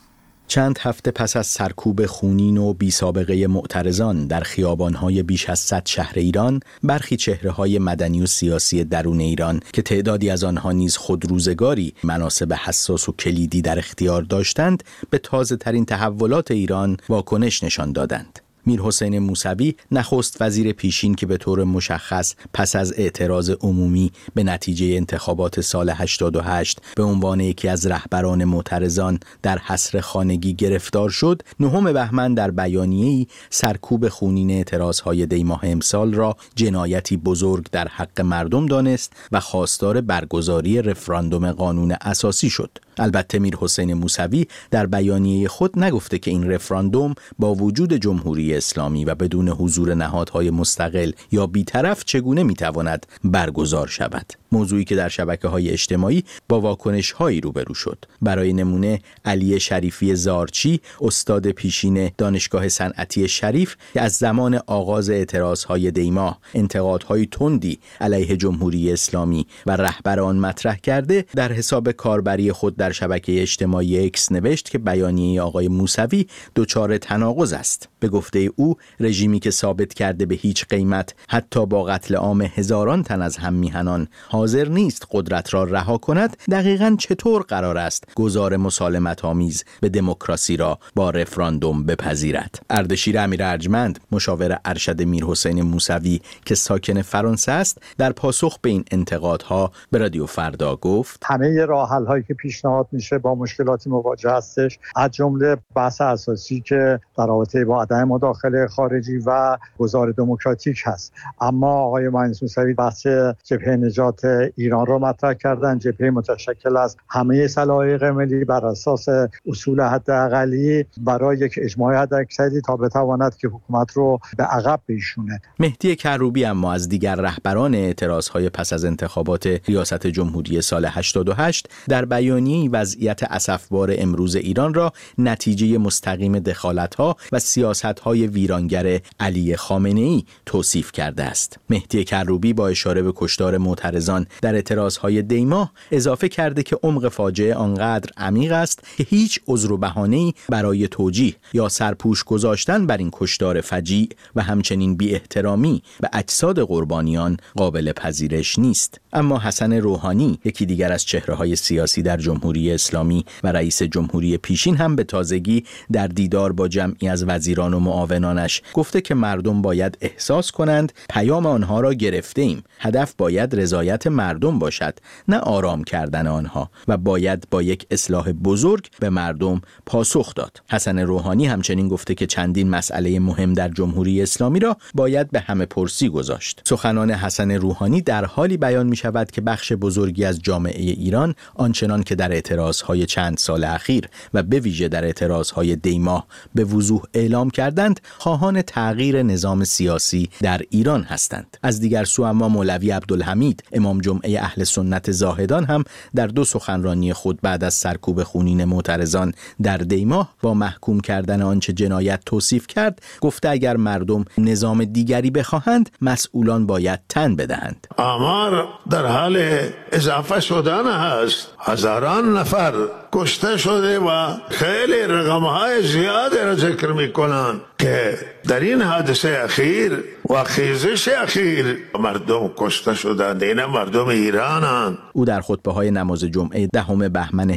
چند هفته پس از سرکوب خونین و بی سابقه معترضان در خیابان‌های بیش از 100 شهر ایران، برخی چهره‌های مدنی و سیاسی درون ایران که تعدادی از آنها نیز خودروزگاری مناصب حساس و کلیدی در اختیار داشتند، به تازه‌ترین تحولات ایران واکنش نشان دادند. میرحسین موسوی نخست وزیر پیشین که به طور مشخص پس از اعتراض عمومی به نتیجه انتخابات سال 88 به عنوان یکی از رهبران معترضان در حصر خانگی گرفتار شد، 9 بهمن در بیانیه‌ای سرکوب خونین اعتراضهای دی‌ماه امسال را جنایتی بزرگ در حق مردم دانست و خواستار برگزاری رفراندوم قانون اساسی شد. البته میرحسین موسوی در بیانیه خود نگفته که این رفراندوم با وجود جمهوری اسلامی و بدون حضور نهادهای مستقل یا بی‌طرف چگونه میتواند برگزار شود. موضوعی که در شبکه‌های اجتماعی با واکنش‌هایی روبرو شد. برای نمونه علی شریفی زارچی، استاد پیشین دانشگاه صنعتی شریف که از زمان آغاز اعتراضهای دی‌ماه انتقادهای تندی علیه جمهوری اسلامی و رهبر آن مطرح کرده، در حساب کاربری خود در شبکه اجتماعی اکس نوشت که بیانیه آقای موسوی دچار تناقض است. به گفته او، رژیمی که ثابت کرده به هیچ قیمت حتی با قتل عام هزاران تن از هم میهنان حاضر نیست قدرت را رها کند، دقیقاً چطور قرار است گزار مسالمت آمیز به دموکراسی را با رفراندوم بپذیرد؟ اردشیر امیر ارجمند، مشاور ارشد میرحسین موسوی که ساکن فرانسه است، در پاسخ به این انتقادها به رادیو فردا گفت: همه راه حل هایی که پیشنهاد میشه با مشکلاتی مواجه هستش، از جمله بحث اساسی که در رابطه با عدم مداخله خارجی و گزار دموکراتیک هست. اما آقای مهندس موسوی بحث جبهه نجات ایران را مطرح کردن، جبهه متشکل از همه سلایق ملی بر اساس اصول حداقلی برای یک اجماع حداکثری تا بتواند که حکومت رو به عقب بشونه. مهدی کروبی اما از دیگر رهبران اعتراضهای پس از انتخابات ریاست جمهوری سال 88 در بیانیه‌ای وضعیت اسفبار امروز ایران را نتیجه مستقیم دخالت‌ها و سیاست‌های ویرانگر علی خامنه‌ای توصیف کرده است. مهدی کروبی با اشاره به کشتار معترضان در اعتراضهای دی‌ماه اضافه کرده که عمق فاجعه آنقدر عمیق است که هیچ عذر و بهانه‌ای برای توجیه یا سرپوش گذاشتن بر این کشتار فجیع و همچنین بی‌احترامی به اجساد قربانیان قابل پذیرش نیست. اما حسن روحانی، یکی دیگر از چهره‌های سیاسی در جمهوری اسلامی و رئیس جمهوری پیشین، هم به تازگی در دیدار با جمعی از وزیران و معاونانش گفته که مردم باید احساس کنند پیام آنها را گرفته‌ایم. هدف باید رضایت مردم باشد، نه آرام کردن آنها، و باید با یک اصلاح بزرگ به مردم پاسخ داد. حسن روحانی همچنین گفته که چندین مسئله مهم در جمهوری اسلامی را باید به همه پرسی گذاشت. سخنان حسن روحانی در حالی بیان می شود که بخش بزرگی از جامعه ایران آنچنان که در اعتراضهای چند سال اخیر و به ویژه در اعتراضهای دی‌ماه به وضوح اعلام کردند، خواهان تغییر نظام سیاسی در ایران هستند. از دیگر سو اما مولوی عبدالحمید، امام جمعه اهل سنت زاهدان، هم در 2 سخنرانی خود بعد از سرکوب خونین معترضان در دی‌ماه با محکوم کردن آنچه جنایت توصیف کرد، گفته اگر مردم نظام دیگری بخواهند، مسئولان باید تن بدهند. آمار در حال اضافه شدن است. هزاران نفر کشته شده و خیلی رقم‌های زیادی را ذکر می‌کنند که در این حادثه اخیر و خیزش اخیر مردم کشته شدند. این مردم ایرانند. او در خطبه‌های نماز جمعه 10 بهمن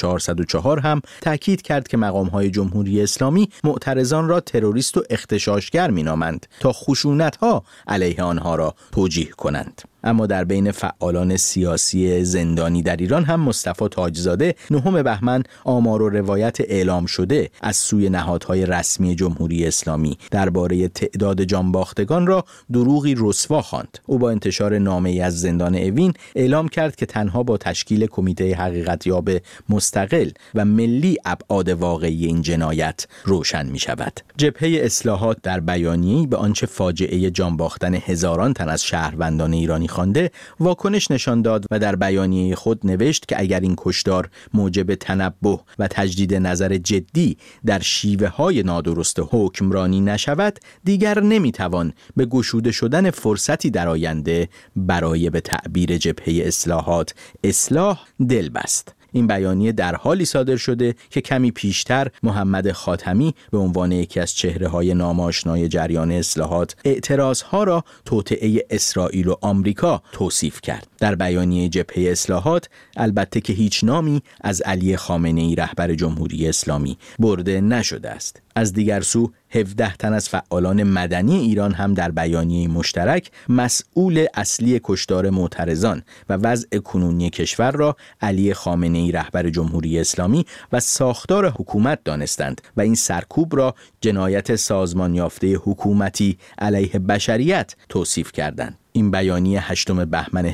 1404 هم تاکید کرد که مقام‌های جمهوری اسلامی معترضان را تروریست و اغتشاشگر می‌نامند تا خشونت‌ها علیه آنها را توجیه کنند. اما در بین فعالان سیاسی زندانی در ایران هم مصطفی تاجزاده 9 بهمن آمار و روایت اعلام شده از سوی نهادهای رسمی جمهوری اسلامی درباره تعداد جانباختگان را دروغی رسوا خواند. او با انتشار نامه‌ای از زندان اوین اعلام کرد که تنها با تشکیل کمیته حقیقتیاب مستقل و ملی ابعاد واقعی این جنایت روشن می شود. جبهه اصلاحات در بیانیه‌ای به آنچه فاجعه جانباختن هزاران تن از شهروندان ایرانی خوانده واکنش نشان داد و در بیانیه خود نوشت که اگر این کشتار موجب تنبه و تجدید نظر جدی در شیوه‌های نادرست حکمرانی نشود، دیگر نمیتوان به گشوده شدن فرصتی در آینده برای به تعبیر جبهه اصلاحات اصلاح دل بست. این بیانیه در حالی صادر شده که کمی پیشتر محمد خاتمی به عنوان یکی از چهره‌های ناماشنای جریان اصلاحات اعتراضها را توطئه اسرائیل و آمریکا توصیف کرد. در بیانیه جبهه اصلاحات البته که هیچ نامی از علی خامنه‌ای رهبر جمهوری اسلامی برده نشده است. از دیگر سو 17 تن از فعالان مدنی ایران هم در بیانیه مشترک مسئول اصلی کشتار معترضان و وضع کنونی کشور را علی خامنه‌ای رهبر جمهوری اسلامی و ساختار حکومت دانستند و این سرکوب را جنایت سازمان یافته حکومتی علیه بشریت توصیف کردند. این بیانیه 8 بهمن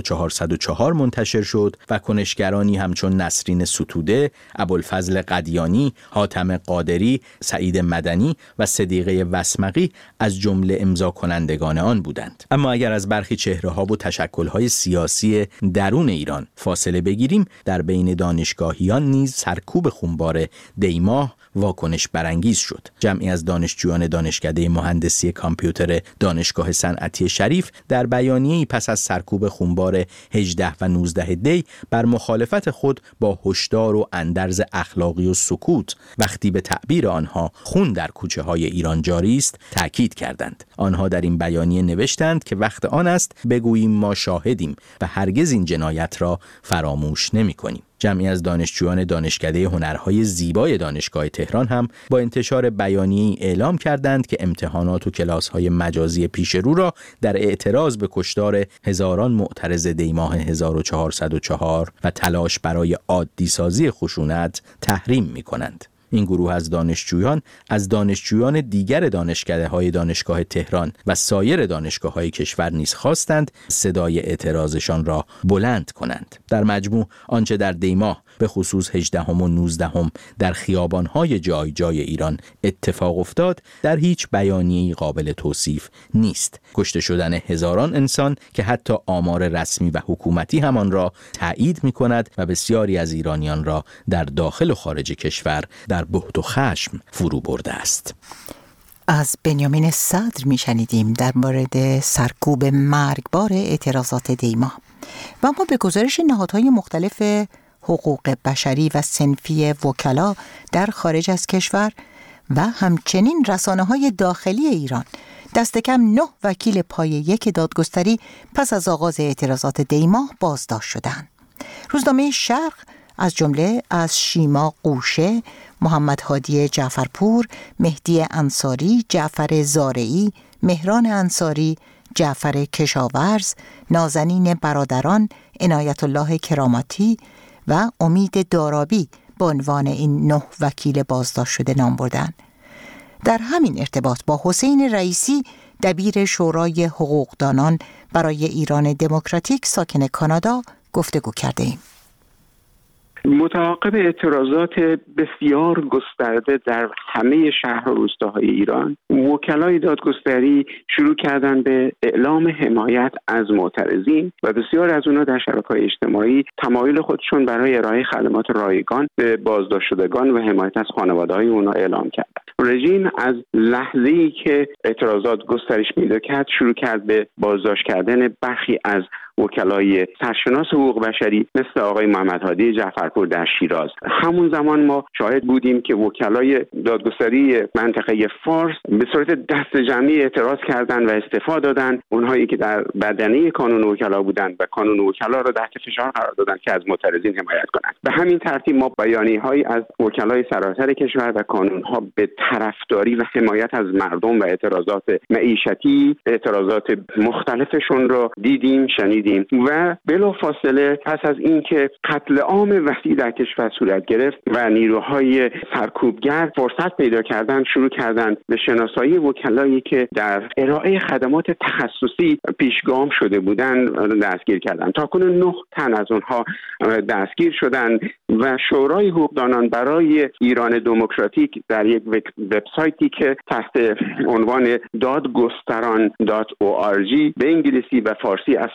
1404 منتشر شد و کنشگرانی همچون نسرین ستوده، ابوالفضل قدیانی، حاتم قادری، سعید مدنی و صدیقه وسمقی از جمله امضا کنندگان آن بودند. اما اگر از برخی چهره‌ها و تشکل‌های سیاسی درون ایران فاصله بگیریم، در بین دانشگاهیان نیز سرکوب خونبار دیماه واکنش برانگیز شد. جمعی از دانشجویان دانشکده مهندسی کامپیوتر دانشگاه صنعتی شریف در بیانیه‌ای پس از سرکوب خونبار 18 و 19 دی بر مخالفت خود با هشدار و اندرز اخلاقی و سکوت وقتی به تعبیر آنها خون در کوچه های ایران جاری است تأکید کردند. آنها در این بیانیه نوشتند که وقت آن است بگوییم ما شاهدیم و هرگز این جنایت را فراموش نمی‌کنیم. جمعی از دانشجویان دانشکده هنرهای زیبای دانشگاه تهران هم با انتشار بیانیه‌ای اعلام کردند که امتحانات و کلاس‌های مجازی پیش رو را در اعتراض به کشتار هزاران معترض دیماه 1404 و تلاش برای عادی سازی خشونت تحریم می‌کنند. این گروه از دانشجویان دیگر دانشکده‌های دانشگاه تهران و سایر دانشگاه‌های کشور نیز خواستند صدای اعتراضشان را بلند کنند. در مجموع آنچه در دیماه به خصوص 18 و 19 در خیابان‌های جای جای ایران اتفاق افتاد در هیچ بیانیه‌ای قابل توصیف نیست. کشته شدن هزاران انسان که حتی آمار رسمی و حکومتی همان را تایید می‌کند و بسیاری از ایرانیان را در داخل و خارج کشور در بهت و خشم فرو برده است. از بنیامین صدر میشنیدیم در مورد سرکوب مرگبار اعتراضات دیماه و اما به گزارش نهادهای مختلف حقوق بشری و صنفی وکلا در خارج از کشور و همچنین رسانه‌های داخلی ایران دست کم 9 وکیل پایه یک دادگستری پس از آغاز اعتراضات دیماه بازداشت شدند. روزنامه شرق از جمله از شیما قوشه، محمد هادی جعفرپور، مهدی انصاری، جعفر زارعی، مهران انصاری، جعفر کشاورز، نازنین برادران، عنایت الله کراماتی و امید دارابی به عنوان این 9 وکیل بازداشت شده نام بردند. در همین ارتباط با حسین رئیسی، دبیر شورای حقوقدانان برای ایران دموکراتیک ساکن کانادا گفتگو کردیم. متعاقب اعتراضات بسیار گسترده در همه شهر و روستاهای ایران، وکلای دادگستری شروع کردن به اعلام حمایت از معترضین و بسیار از اونها در شبکه‌های اجتماعی تمایل خودشون برای ارائه خدمات رایگان به بازداشت شدگان و حمایت از خانواده‌های اونها اعلام کردند. رژیم از لحظه‌ای که اعتراضات گسترش پیدا کرد شروع کرد به بازداشت کردن برخی از وکلای سرشناس حقوق بشری مثل آقای محمد هادی جعفرپور در شیراز. همون زمان ما شاهد بودیم که وکلای دادگستری منطقه فارس به صورت دست جمعی اعتراض کردند و استعفا دادند. اونهایی که در بدنه کانون وکلا بودند و کانون وکلا را تحت فشار قرار دادند که از معترضین حمایت کنند. به همین ترتیب ما بیانیه‌هایی از وکلای سراسر کشور و کانون‌ها به طرفداری و حمایت از مردم و اعتراضات معیشتی، اعتراضات مختلفشون را دیدیم، شنیدیم و بلافاصله پس از اینکه قتل عام وسیع در کشور صورت گرفت و نیروهای سرکوبگر فرصت پیدا کردند، شروع کردند به شناسایی وکلایی که در ارائه خدمات تخصصی پیشگام شده بودند دستگیر کردند. تاکنون 9 تن از آنها دستگیر شدند و شورای حقوقدانان برای ایران دموکراتیک در یک وبسایتی که تحت عنوان dadgostaran.org به انگلیسی و فارسی اسامی را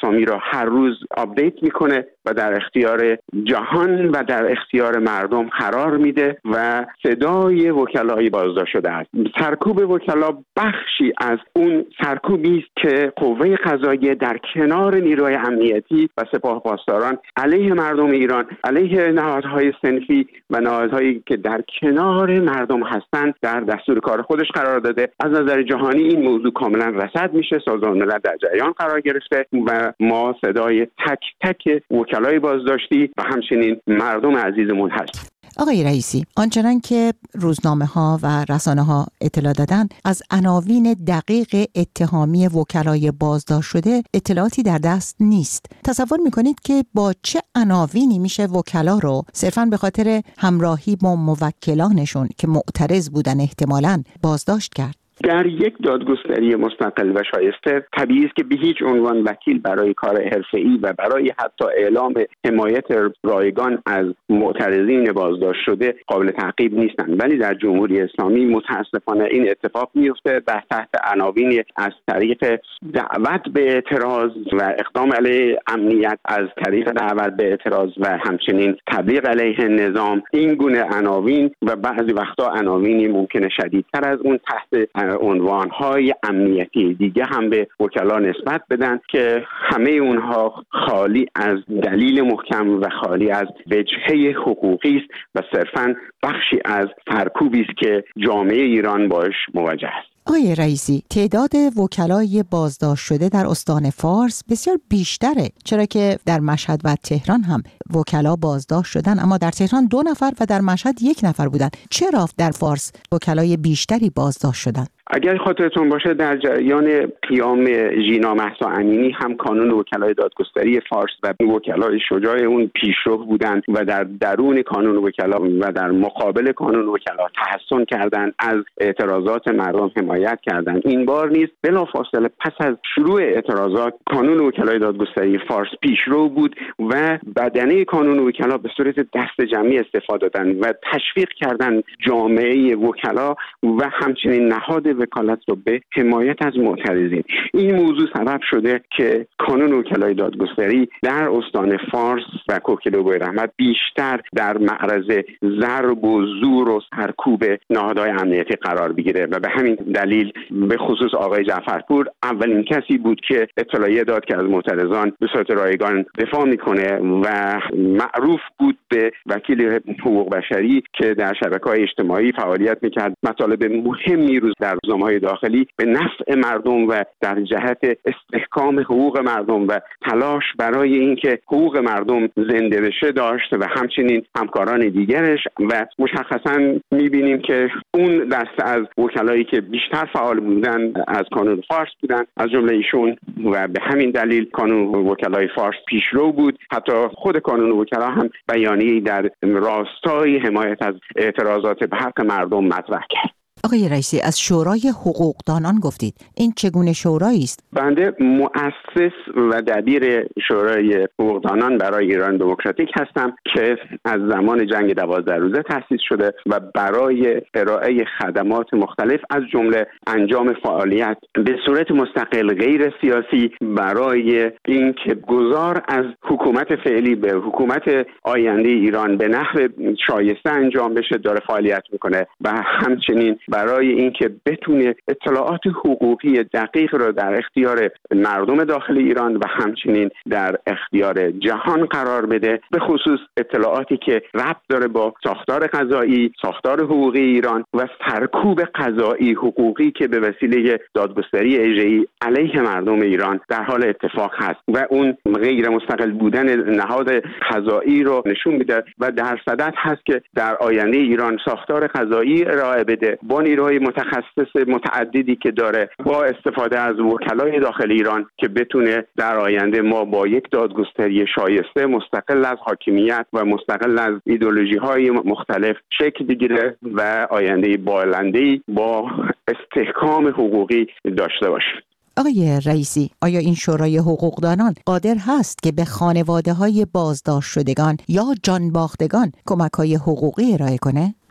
هر روز آپدیت میکنه و در اختیار جهان و در اختیار مردم قرار میده و صدای وکلای بازداشت شده است. سرکوب وکلا بخشی از اون سرکوبی است که قوه قضاییه در کنار نیروی امنیتی و سپاه پاسداران علیه مردم ایران، علیه نهادهای صنفی و نهادهایی که در کنار مردم هستند در دستور کار خودش قرار داده. از نظر جهانی این موضوع کاملا رصد میشه، سازمان ملل در جریان قرار گرفته و ما صدای تک تک وکلای بازداشتی و همچنین مردم عزیزمون هست. آقای رئیسی، آنچنان که روزنامه‌ها و رسانه‌ها اطلاع دادن، از عناوین دقیق اتهامی وکلای بازداشت شده اطلاعاتی در دست نیست. تصور می‌کنید که با چه عناوینی میشه وکلا رو صرفاً به خاطر همراهی با موکلانشون که معترض بودن احتمالاً بازداشت کرد؟ در یک دادگستری مستقل و شایسته طبیعی است که به هیچ عنوان وکیل برای کار حرفه‌ای و برای حتی اعلام حمایت رایگان از معترضین بازداشت شده قابل تعقیب نیستند، ولی در جمهوری اسلامی متاسفانه این اتفاق میفته در تحت عناوین از طریق دعوت به اعتراض و اقدام علیه امنیت، از طریق دعوت به اعتراض و همچنین تبلیغ علیه نظام. این گونه عناوین و بعضی وقتا عناوینی ممکنه شدیدتر از اون تحت عنوان‌های امنیتی دیگه هم به وکلا نسبت بدن که همه اونها خالی از دلیل محکم و خالی از وجهه حقوقی است و صرفاً بخشی از سرکوبی است که جامعه ایران باش مواجه است. آقای رئیسی، تعداد وکلای بازداشت شده در استان فارس بسیار بیشتره، چرا که در مشهد و تهران هم وکلا بازداشت شدن، اما در تهران 2 نفر و در مشهد 1 نفر بودن. چرا در فارس وکلای بیشتری بازداشت شدن؟ اگر خاطرتون باشه در جریان قیام ژینا مهسا امینی هم کانون وکلای دادگستری فارس و وکلای شجاع اون پیشرو بودند و در درون کانون وکلا و در مقابل کانون وکلا تحسن کردند، از اعتراضات مردم حمایت کردند. این بار نیز بلافاصله پس از شروع اعتراضات کانون وکلای دادگستری فارس پیشرو بود و بدنه کانون وکلا به صورت دست جمعی استفاده دادند و تشویق کردند جامعه وکلا و همچنین نهاد وکالت رو به حمایت از معترضین. این موضوع سبب شده که کانون وکلای دادگستری در استان فارس و کوکیل و بویراحمد بیشتر در معرض ضرب و زور و سرکوب نهادهای امنیتی قرار بگیره و به همین دلیل به خصوص آقای جعفرپور اولین کسی بود که اطلاعیه داد که از معترضان به صورت رایگان دفاع میکنه و معروف بود به وکیل حقوق بشری که در شبکه‌های اجتماعی فعالیت میکرد. مطالب مهمی رو در روزنامه‌های داخلی به نفع مردم و در جهت استحکام حقوق مردم و تلاش برای اینکه حقوق مردم زنده بشه داشت و همچنین همکاران دیگرش و مشخصاً می‌بینیم که اون دسته از وکلایی که بیشتر فعال بودن از کانون فارس بودن، از جمله ایشون، و به همین دلیل کانون وکلای فارس پیشرو بود. حتی خود کانون وکلا هم بیانیه‌ای در راستای حمایت از اعتراضات به حق مردم مطرح کرد. آقای رئیسی، از شورای حقوقدانان گفتید. این چگونه شورایی است؟ بنده مؤسس و دبیر شورای حقوقدانان برای ایران دموکراتیک هستم که از زمان جنگ 12 روزه تأسیس شده و برای ارائه خدمات مختلف از جمله انجام فعالیت به صورت مستقل غیر سیاسی برای اینکه گذار از حکومت فعلی به حکومت آینده ایران به نحو شایسته انجام بشه داره فعالیت میکنه و همچنین برای اینکه بتونه اطلاعات حقوقی دقیق را در اختیار مردم داخل ایران و همچنین در اختیار جهان قرار بده، به خصوص اطلاعاتی که ربط داره با ساختار قضایی، ساختار حقوقی ایران و سرکوب قضایی حقوقی که به وسیله دادگستری اجرایی علیه مردم ایران در حال اتفاق هست و اون غیر مستقل بودن نهاد قضایی رو نشون میده و در صدد هست که در آینده ایران ساختار قضایی ارائه بده با نیروهای متخصص متعددی که داره، با استفاده از وکلای داخل ایران که بتونه در آینده ما با یک دادگستری شایسته مستقل از حاکمیت و مستقل از ایدئولوژی‌های مختلف شکل بگیره و آینده بالنده‌ای با استحکام حقوقی داشته باشه. آقای رئیسی، آیا این شورای حقوقدانان قادر هست که به خانواده‌های بازداشت شدگان یا جانباختگان کمک‌های حقوقی ارائه کنه؟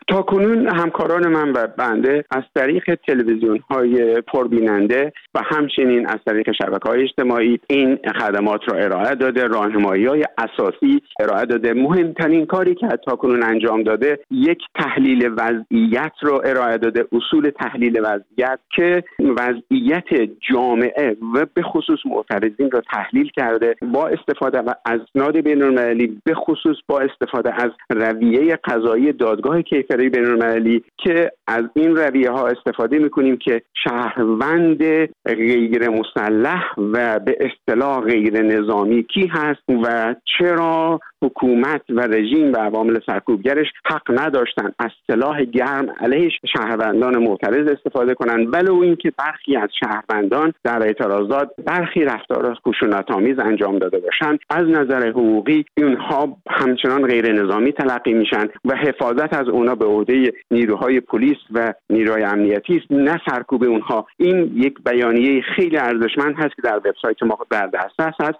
تاکنون همکاران من و بنده از طریق تلویزیون‌های پربیننده و همچنین از طریق شبکه‌های اجتماعی این خدمات را ارائه داده، راهنمایی‌های اساسی ارائه داده. مهمترین کاری که تاکنون انجام داده یک تحلیل وضعیت را ارائه داده، اصول تحلیل وضعیت که وضعیت جامعه و به خصوص معترضین را تحلیل کرده با استفاده از اسناد بین‌المللی، به خصوص با استفاده از رویه قضایی دادگاه کیفری بین‌المللی که از این رویه ها استفاده می‌کنیم که شهروند غیر مسلح و به اصطلاح غیر نظامی کی هست و چرا حکومت و رژیم و عوامل سرکوبگرش حق نداشتن از سلاح گرم علیه شهروندان معترض استفاده کنند، ولو اینکه برخی از شهروندان در اعتراضات برخی رفتارات خشونت‌آمیز انجام داده باشند. از نظر حقوقی اینها همچنان غیر نظامی تلقی میشن و حفاظت از اونها به عهده نیروهای پلیس و نیروهای امنیتی است، نه سرکوب اونها. این یک بیانیه خیلی ارزشمند هست که در وبسایت ما در دسترس هست.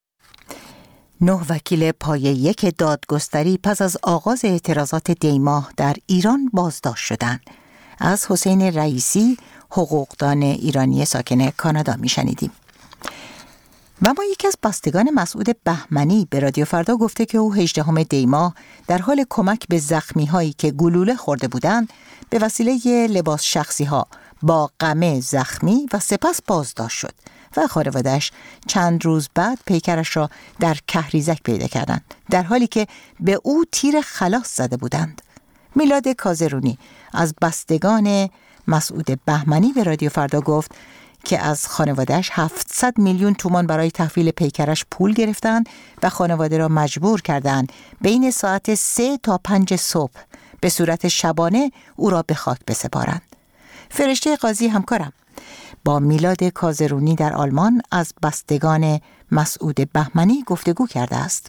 9 وکیل پایه 1 دادگستری پس از آغاز اعتراضات دی‌ماه در ایران بازداشت شدند. از حسین رئیسی، حقوقدان ایرانی ساکن کانادا میشنیدیم. و ما یکی از بستگان مسعود بهمنی به رادیو فردا گفته که او 18 دی‌ماه در حال کمک به زخمی‌هایی که گلوله خورده بودند به وسیله لباس شخصی‌ها با قمه زخمی و سپس بازداشت شد و خانواده‌اش چند روز بعد پیکرش را در کهریزک پیدا کردند، در حالی که به او تیر خلاص زده بودند. میلاد کازرونی از بستگان مسعود بهمنی به رادیو فردا گفت که از خانواده‌اش 700 میلیون تومان برای تحویل پیکرش پول گرفتند و خانواده را مجبور کردند بین ساعت 3 تا 5 صبح به صورت شبانه او را به خاک بسپارند. فرشته قاضی همکارم با میلاد کازرونی در آلمان از بستگان مسعود بهمنی گفتگو کرده است.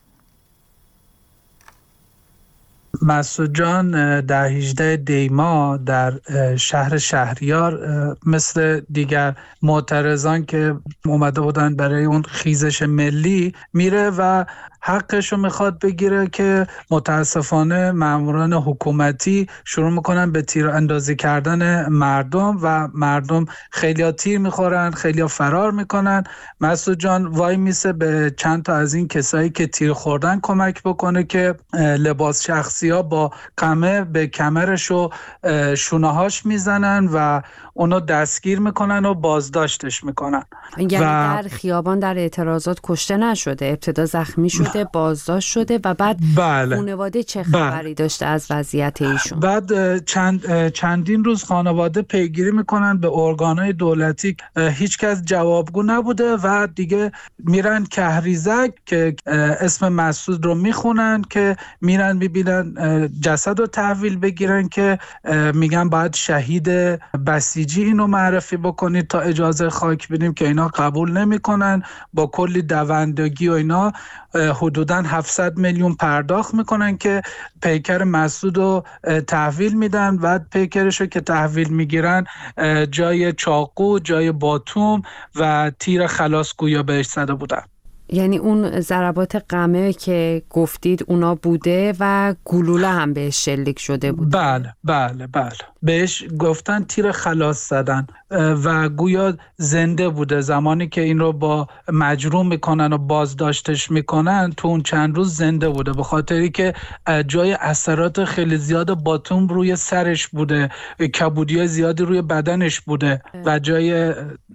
مسعود جان در 18 دی‌ماه در شهر شهریار مثل دیگر معترضان که اومده بودن برای اون خیزش ملی میره و حقشو میخواد بگیره که متاسفانه ماموران حکومتی شروع میکنن به تیر اندازی کردن مردم و مردم خیلیا تیر میخورن، خیلیا فرار میکنن. مسعود جان وای میسه به چند تا از این کسایی که تیر خوردن کمک بکنه که لباس شخصی ها با قمه به کمرش و شونه‌هاش میزنن و اونو دستگیر میکنن و بازداشتش میکنن. یعنی در خیابان در اعتراضات کشته نشده، ابتدا زخمی شده، بازداشت شده و بعد خانواده چه خبری داشته از وضعیت ایشون؟ بعد چندین روز خانواده پیگیری میکنن به ارگانهای دولتی، هیچ کس جوابگو نبوده و دیگه میرن کهریزک که اسم مسعود رو میخونن که میرن ببینن جسد رو تحویل بگیرن که میگن باید شهید بسیجی اینو معرفی بکنید تا اجازه خاک بدیم که اینا قبول نمیکنن. با کلی دوندگی و اینا حدوداً 700 میلیون پرداخت میکنن که پیکر مسعود رو تحویل میدن و پیکرش رو که تحویل میگیرن جای چاقو، جای باتوم و تیر خلاص گویا بهش زده بودن. یعنی اون ضربات قمه که گفتید اونا بوده و گلوله هم بهش شلیک شده بود؟ بله بهش گفتن تیر خلاص زدن و گویا زنده بوده. زمانی که این رو با مجروح میکنن و بازداشتش میکنن تو اون چند روز زنده بوده، به خاطری که جای اثرات خیلی زیاد باتوم روی سرش بوده، کبودی زیادی روی بدنش بوده و جای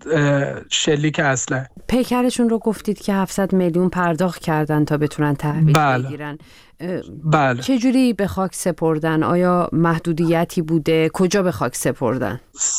شلیک اسلحه. پیکرشون رو گفتید که 700 میلیون پرداخت کردن تا بتونن تحویل بگیرن. بله. چجوری به خاک سپردن؟ آیا محدودیتی بوده؟ کجا به خاک سپردن؟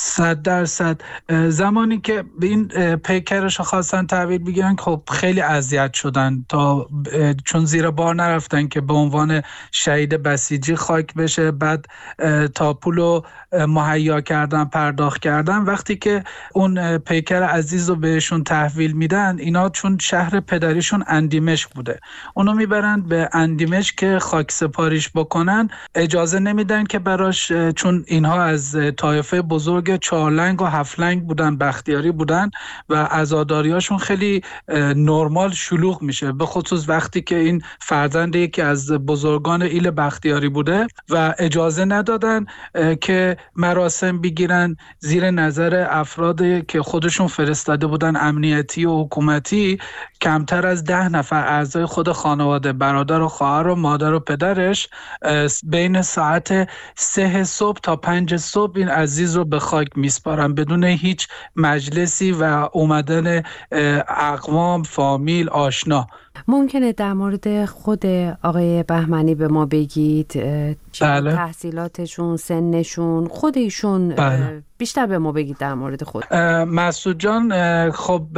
100% زمانی که این پیکرش خواستن تحویل بگیرن خب خیلی اذیت شدن تا چون زیر بار نرفتن که به عنوان شهید بسیجی خاک بشه. بعد تا پولو مهیا کردن، پرداخت کردن. وقتی که اون پیکر عزیز رو بهشون تحویل میدن، اینا چون شهر پدریشون اندیمشق بوده. اونو میبرن به اندیمشق که خاک سپاریش بکنن، اجازه نمیدن که براش، چون اینها از طایفه بزرگ 4 لنگ و 7 لنگ بودن، بختیاری بودن و عزاداریاشون خیلی نرمال شلوغ میشه، به خصوص وقتی که این فرزند یکی از بزرگان ایل بختیاری بوده و اجازه ندادن که مراسم بگیرن زیر نظر افرادی که خودشون فرستاده بودن امنیتی و حکومتی. کمتر از 10 نفر اعضای خود خانواده، برادر و خواهر و مادر و پدرش، بین ساعت 3 صبح تا 5 صبح این عزیز رو به خاک میسپارن بدون هیچ مجلسی و اومدن اقوام، فامیل، آشنا. ممکنه در مورد خود آقای بهمنی به ما بگید؟ بله. تحصیلاتشون، سنشون، خود ایشون؟ بله. بیشتر به ما بگید در مورد خود. مسعود جان خب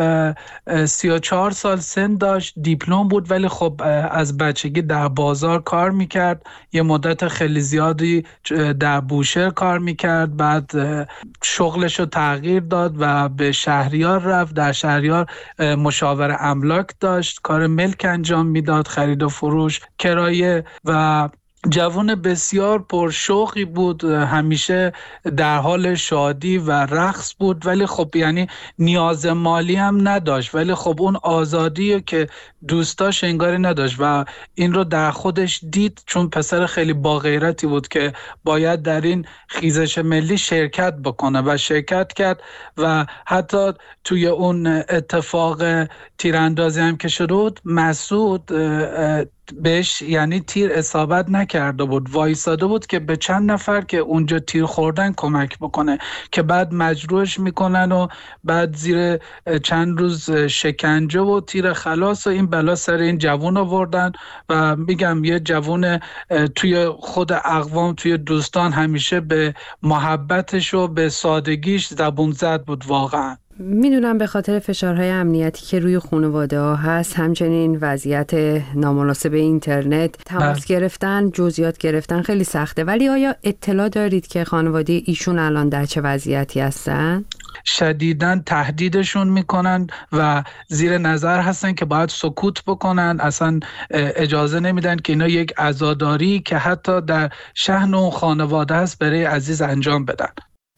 34 سال سن داشت، دیپلم بود، ولی خب از بچگی در بازار کار میکرد، یه مدت خیلی زیادی در بوشهر کار میکرد، بعد شغلشو تغییر داد و به شهریار رفت. در شهریار مشاور املاک داشت، کار ملک انجام میداد، خرید و فروش، کرایه، و جوان بسیار پرشوقی بود، همیشه در حال شادی و رقص بود، ولی خب یعنی نیاز مالی هم نداشت، ولی خب اون آزادی که دوست داشت انگاری نداشت و این رو در خودش دید، چون پسر خیلی با غیرتی بود که باید در این خیزش ملی شرکت بکنه و شرکت کرد و حتی توی اون اتفاق تیراندازی هم که شد، مسعود بهش یعنی تیر اصابت نکرده بود، وایساده بود که به چند نفر که اونجا تیر خوردن کمک بکنه، که بعد مجروحش میکنن و بعد زیر چند روز شکنجه و تیر خلاص و این بلا سر این جوون آوردن. و میگم یه جوون توی خود اقوام، توی دوستان، همیشه به محبتش و به سادگیش زبون زد بود واقعا. میدونم به خاطر فشارهای امنیتی که روی خانواده ها هست، همچنین وضعیت نامناسب اینترنت، تماس گرفتن، جزئیات گرفتن خیلی سخته، ولی آیا اطلاع دارید که خانواده ایشون الان در چه وضعیتی هستن؟ شدیداً تهدیدشون میکنن و زیر نظر هستن که باید سکوت بکنن، اصلا اجازه نمیدن که اینا یک عزاداری که حتی در شأن اون خانواده هست برای عزیز انجام بدن.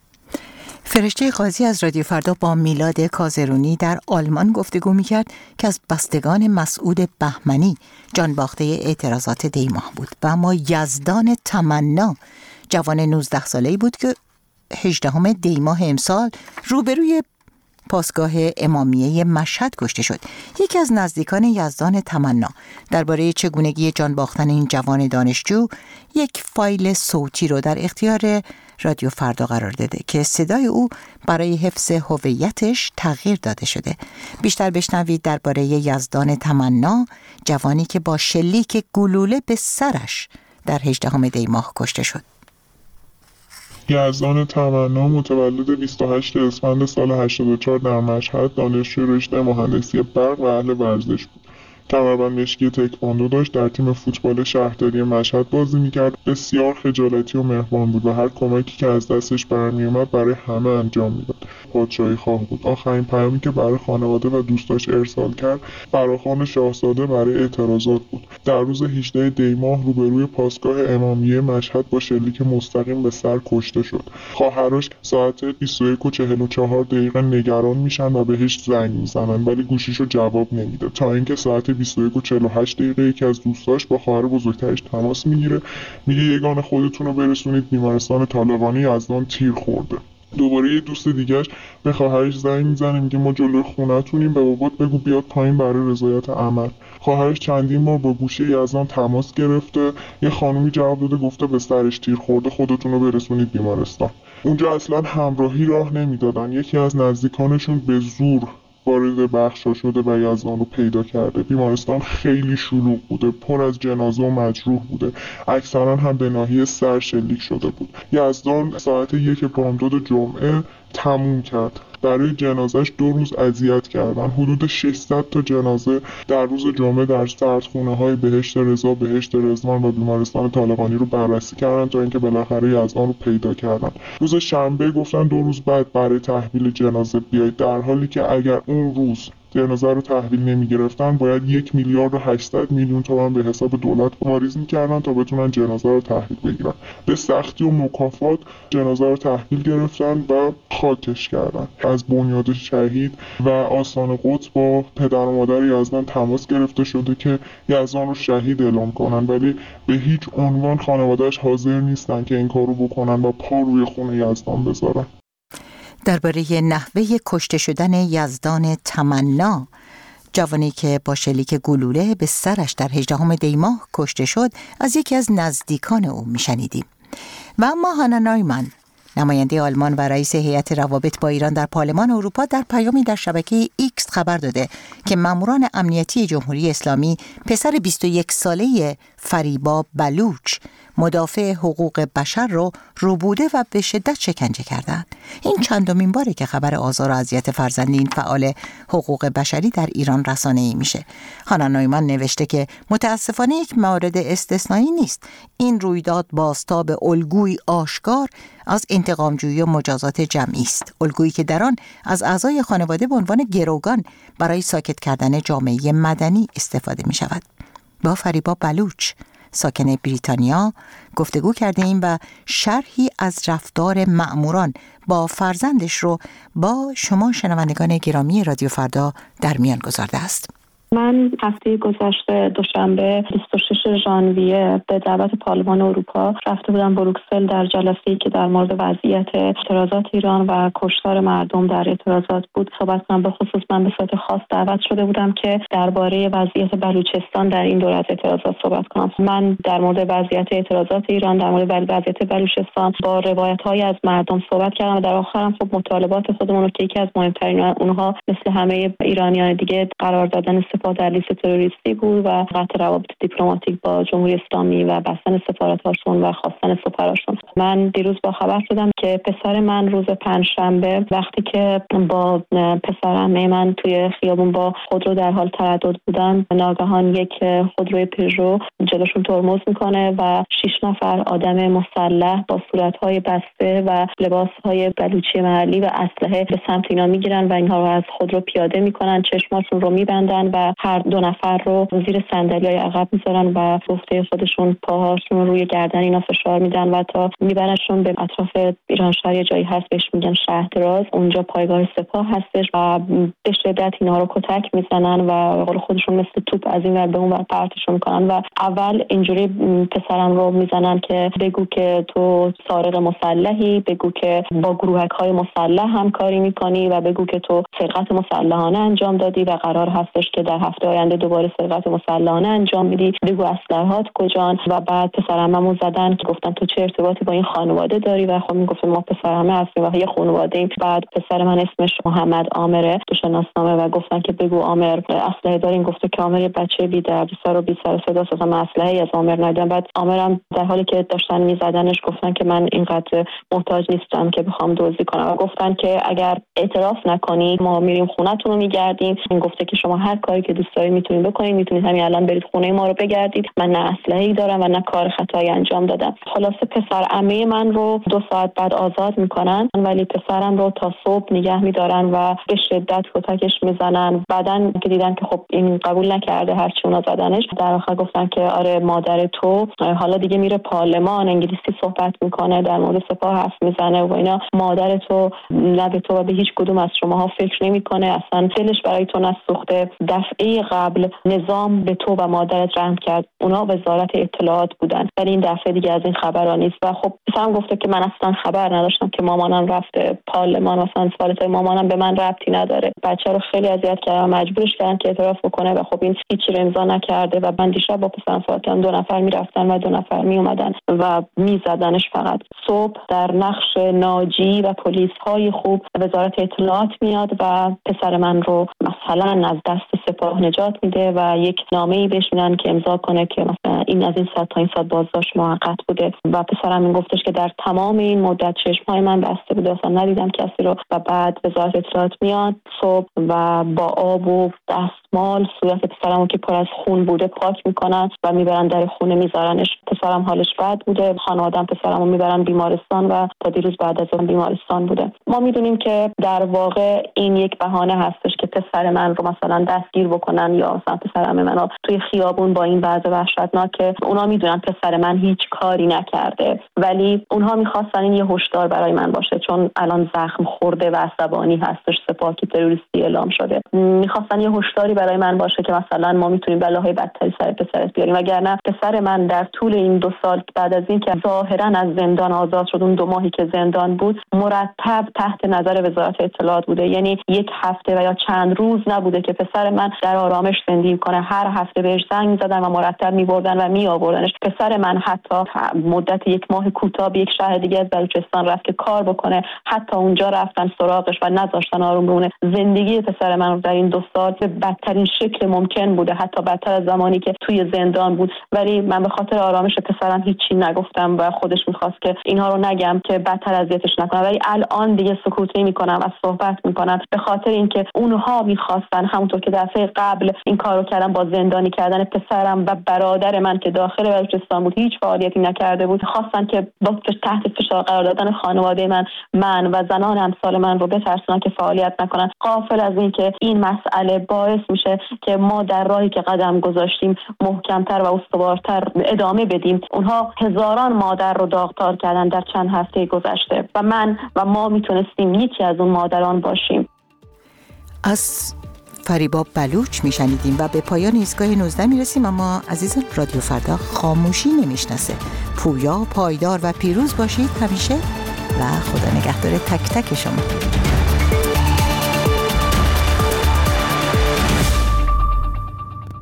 فرشته قاضی از رادیو فردا با میلاد کازرونی در آلمان گفتگو میکرد که از بستگان مسعود بهمنی جانباخته اعتراضات دیماه بود و اما یزدان تمنا، جوان 19 ساله‌ای بود که 18 دیماه امسال روبروی پاسگاه امامیه مشهد کشته شد. یکی از نزدیکان یزدان تمنا درباره چگونگی جان باختن این جوان دانشجو یک فایل صوتی رو در اختیار رادیو فردا قرار داده که صدای او برای حفظ هویتش تغییر داده شده. بیشتر بشنوید درباره یزدان تمنا، جوانی که با شلیک گلوله به سرش در 18 دیماه کشته شد. یزدان تمنا متولد 28 اسفند سال 84 در مشهد، دانشجوی رشته مهندسی برق و اهل ورزش بود. کمربند مشکی تکواندو داشت، در تیم فوتبال شهرداری مشهد بازی میکرد. بسیار خجالتی و مهربان بود و هر کمکی که از دستش برمی‌آمد برای همه انجام میداد. پادشاهی خواه بود. آخرین پیامی که برای خانواده و دوستاش ارسال کرد فراخوان شاهزاده برای اعتراضات بود. در روز 18 دیماه روبروی پاسگاه امامیه مشهد با شلیک مستقیم به سر کشته شد. خواهرش ساعت 21:44 نگران میشن و بهش زنگ میزنن، ولی گوشیشو جواب نمیده، تا اینکه ساعت 21:48 یکی از دوستاش با خواهر بزرگترش تماس میگیره، میگه یگان خودتون رو برسونید بیمارستان طالقانی، یزدان تیر خورده. دوباره یه دوست دیگه‌اش به خواهرش زنگ میزنه، میگه ما جلوی خونه‌تونیم، به بابات بگو بیاد پایین برای رضایت عمل. خواهرش چندین بار با گوشی یزدان تماس گرفته، یه خانومی جواب داده گفته به سرش تیر خورده، خودتون رو برسونید بیمارستان. اونجا اصلا همراهی راه نمیدادن. یکی از نزدیکانشون به زور وارد بخشا شده و یزدان رو پیدا کرده. بیمارستان خیلی شلوغ بوده، پر از جنازه و مجروح بوده، اکثرا هم به ناحیه سر شلیک شده بود. یزدان ساعت 1 بامداد جمعه تموم کرد. برای جنازش 2 روز اذیت کردن. حدود 600 تا جنازه در روز جمعه در سردخونه‌های بهشت رضا، بهشت رضوان و بیمارستان طالقانی رو بررسی کردن تا اینکه بالاخره یزدان رو پیدا کردن. روز شنبه گفتن 2 روز بعد برای تحویل جنازه بیایید، در حالی که اگر اون روز جنازه رو تحویل نمیگرفتن باید 1,800,000,000 تومان به حساب دولت واریز میکردن تا بتونن جنازه رو تحویل بگیرن. به سختی و مکافات جنازه رو تحویل گرفتن و خاکش کردن. از بنیاد شهید و آستان قدس با پدر و مادر یزدان تماس گرفته شده که یزدان رو شهید اعلام کنن، ولی به هیچ عنوان خانواده‌اش حاضر نیستن که این کارو بکنن و پا روی خون یزدان بذارن. درباره نحوه کشته شدن یزدان تمنا، جوانی که با شلیک گلوله به سرش در 18 دی ماه کشته شد، از یکی از نزدیکان او میشنیدیم. و اما هانا نایمن، نماینده آلمان و رئیس هیئت روابط با ایران در پارلمان اروپا، در پیامی در شبکه ایکس خبر داده که ماموران امنیتی جمهوری اسلامی پسر 21 ساله فریبا بلوچ، مدافع حقوق بشر رو روبوده و به شدت شکنجه کردند. این چندمین باره که خبر آزار و اذیت فرزند این فعال حقوق بشری در ایران رسانه‌ای میشه. هانا نایمن نوشته که متاسفانه یک مورد استثنایی نیست. این رویداد بازتاب الگوی آشکار از انتقامجویی و مجازات جمعی است. الگویی که در آن از اعضای خانواده به عنوان گروگان برای ساکت کردن جامعه مدنی استفاده می شود. با فریبا بلوچ، ساکن بریتانیا، گفتگو کرده ایم و شرحی از رفتار مأموران با فرزندش رو با شما شنوندگان گرامی رادیو فردا در میان گذارده است. من هفته گذشته دوشنبه 26 ژانویه به دعوت پارلمان اروپا رفته بودم بروکسل در جلسه‌ای که در مورد وضعیت اعتراضات ایران و کشتار مردم در اعتراضات بود صحبت کنم. به خصوص من به صورت خاص دعوت شده بودم که درباره وضعیت بلوچستان در این دوره از اعتراضات صحبت کنم. من در مورد وضعیت اعتراضات ایران، در مورد وضعیت بلوچستان با روایت‌های از مردم صحبت کردم و در آخرم خب مطالبات خودمون رو که یکی از مهمترین اونها مثل همه ایرانیان دیگه قرار دادن در لیست تروریستی بود و قطع روابط دیپلماتیک با جمهوری اسلامی و بستن سفارت‌هاشون و خواستن سفراشون. من دیروز با خبر شدم که پسر من روز پنجشنبه وقتی که با پسرعمه من توی خیابون با خودرو در حال تردد بودن، ناگهان یک خودروی پژو جلوشون ترمز میکنه و 6 نفر آدم مسلح با صورت‌های بسته و لباس‌های بلوچی محلی و اسلحه به سمت اینا میگیرن و اینها رو از خودرو پیاده میکنن، چشماشون رو میبندن و هر 2 نفر رو زیر صندلی‌های عقب میذارن و گفته خودشون پاهاشون روی گردن اینا فشار میدن و تا میبرنشون به اطراف ایران شهر جایی هست بهش میگن شهردراز، اونجا پایگاه سپاه هستش و به شدت اینا رو کتک میزنن و قول خودشون مثل توپ از این ور به اون ور پرتشون میکنن و اول اینجوری پسرم رو میزنن که بگو که تو سارق مسلحی، بگو که با گروهک‌های مسلح همکاری میکنی و بگو که تو سرقت مسلحانه انجام دادی و قرار هستش که در هفته آینده دوباره سرقت مسلحانه انجام میدی، بگو اسلحه‌هات کجان. و بعد پسرعمه‌مو زدن که گفتن تو چه ارتباطی با این خانواده داری و خب میگفتم ما پسرعمه هستیم و یه خانواده ایم. بعد پسر من اسمش محمد عامره تو شناسنامه و گفتن که بگو عامر اسلحه دارین، گفته که عامر یه بچه بی درد سر و بی سر و صدا اصلا اسلحه‌ای از عامر ندیدم. بعد عامرم در حالی که داشتن میزدنش گفتن که من اینقدر محتاج نیستم که بخوام دزدی کنم و گفتن که اگر اعتراف نکنی ما میریم خونه‌تون رو میگردیم. این گفته که شما هر کاری که دوست دارید میتونید بکنید، میتونید همین الان برید خونه ما رو بگردید، من نه اسلحه‌ای دارم و نه کار خطایی انجام دادم. خلاصه پسر عمه من رو 2 ساعت بعد آزاد میکنن ولی پسرم رو تا صبح نگه میدارن و به شدت کتکش میزنن. بعدن که دیدن که خب این قبول نکرده هرچی اونا زدنش، در آخر گفتن که آره مادر تو حالا دیگه میره پارلمان انگلیسی صحبت میکنه، در مورد سپاه حرف میزنه و اینا، مادر تو نه به تو و به هیچ کدوم از شماها فکر نمیکنه، اصلا دلش برای تو نسوخته. دفعه قبل نظام به تو و مادرت رحم کرد، اونا وزارت اطلاعات بودن ولی این دفعه دیگه از این خبرا نیست. و خب پسرم گفته که من اصلا خبر نداشتم که مامانم رفته پارلمان، مثلا سوالات مامانم به من ربطی نداره. بچه رو خیلی اذیت کردن، مجبورش کردن که اعتراف بکنه و خب این هیچی رو امضا نکرده و من دیشب با پسرم صحبت کردم، 2 نفر میرفتن و 2 نفر میومدن و میزدنش. فقط صبح در نقش ناجی و پلیس های خوب وزارت اطلاعات میاد و پسر من رو مثلا از دست سپاه نجات میده و یک نامه‌ای بهش میدن که امضا کنه که مثلا این از این ساعت تا این ساعت بازداشت موقت بوده. و پسرم این گفتش که در تمام این مدت چشم‌های من بسته بوده، اصلا ندیدم کسی رو. و بعد وزارت اطلاعات میاد صبح و با آب و دستمال صورت پسرمو که پر از خون بوده پاک میکنن و میبرن در خونه میذارنش. پسرم حالش بد بوده، خانواده‌ام پسرمو میبرن بیمارستان و تا دیروز بعد از اون بیمارستان بوده. ما میدونیم که در واقع این یک بهانه هستش که پسر من رو مثلا دستگیر بکنن یا مثلا پسر عمه منو توی خیابون با این وضع وحشتناک که اونا میدونن پسر من هیچ کاری نکرده، ولی اونها میخواستن این یه هشدار برای من باشه، چون الان زخم خورده و عصبانی هستش، سپاکی تروریستی اعلام شده. میخواستن یه هشداری برای من باشه که مثلا ما میتونیم بلاهای بدتری سر پسرت بیاریم، وگرنه پسر من در طول این 2 سال بعد از اینکه ظاهرا از زندان آزاد شد، اون 2 ماهی که زندان بود مرتب تحت نظر وزارت اطلاعات بوده. یعنی 1 هفته و یا چند روز نبوده که پسر من در آرامش زندگی کنه. هر هفته بهش زنگ می‌زدن و مرتب می‌بردن و می‌آوردنش. پسر من حتی مدت 1 ماه کوتاه به یک شهر دیگه از بلوچستان رفت که کار بکنه، حتی اونجا رفتن سراغش و نذاشتن آروم بمونه. زندگی پسر من در این 2 سال به بدترین شکل ممکن بوده، حتی بدتر از زمانی که توی زندان بود، ولی من به خاطر آرامش پسرم هیچی نگفتم و خودش می‌خواست که اینها رو نگم که بدتر اذیتش نکنم، ولی الان دیگه سکوت نمی‌کنم و صحبت می‌کنم به خاطر اینکه اونها می‌خواستن همونطور که دفعه قبل این کارو کردن با زندانی کردن پسرم و برادر من که داخل بلوچستان بود هیچ فعالیتی نکرده بود، خواستن که با تحت فشار قرار دادن خانواده من و زنان امثال من رو بترسونن که فعالیت نکنن، غافل از این که این مسئله باعث میشه که ما در راهی که قدم گذاشتیم محکمتر و استوارتر ادامه بدیم. اونها هزاران مادر رو داغدار کردن در چند هفته گذشته و من و ما میتونستیم یکی از اون مادران باشیم. از فریبا بلوچ میشنیدیم و به پایان ایستگاه 19 میرسیم. اما عزیزان، رادیو فردا خاموشی نمیشناسه. پویا، پایدار و پیروز باشید همیشه و خدا نگهدار تک تک شما.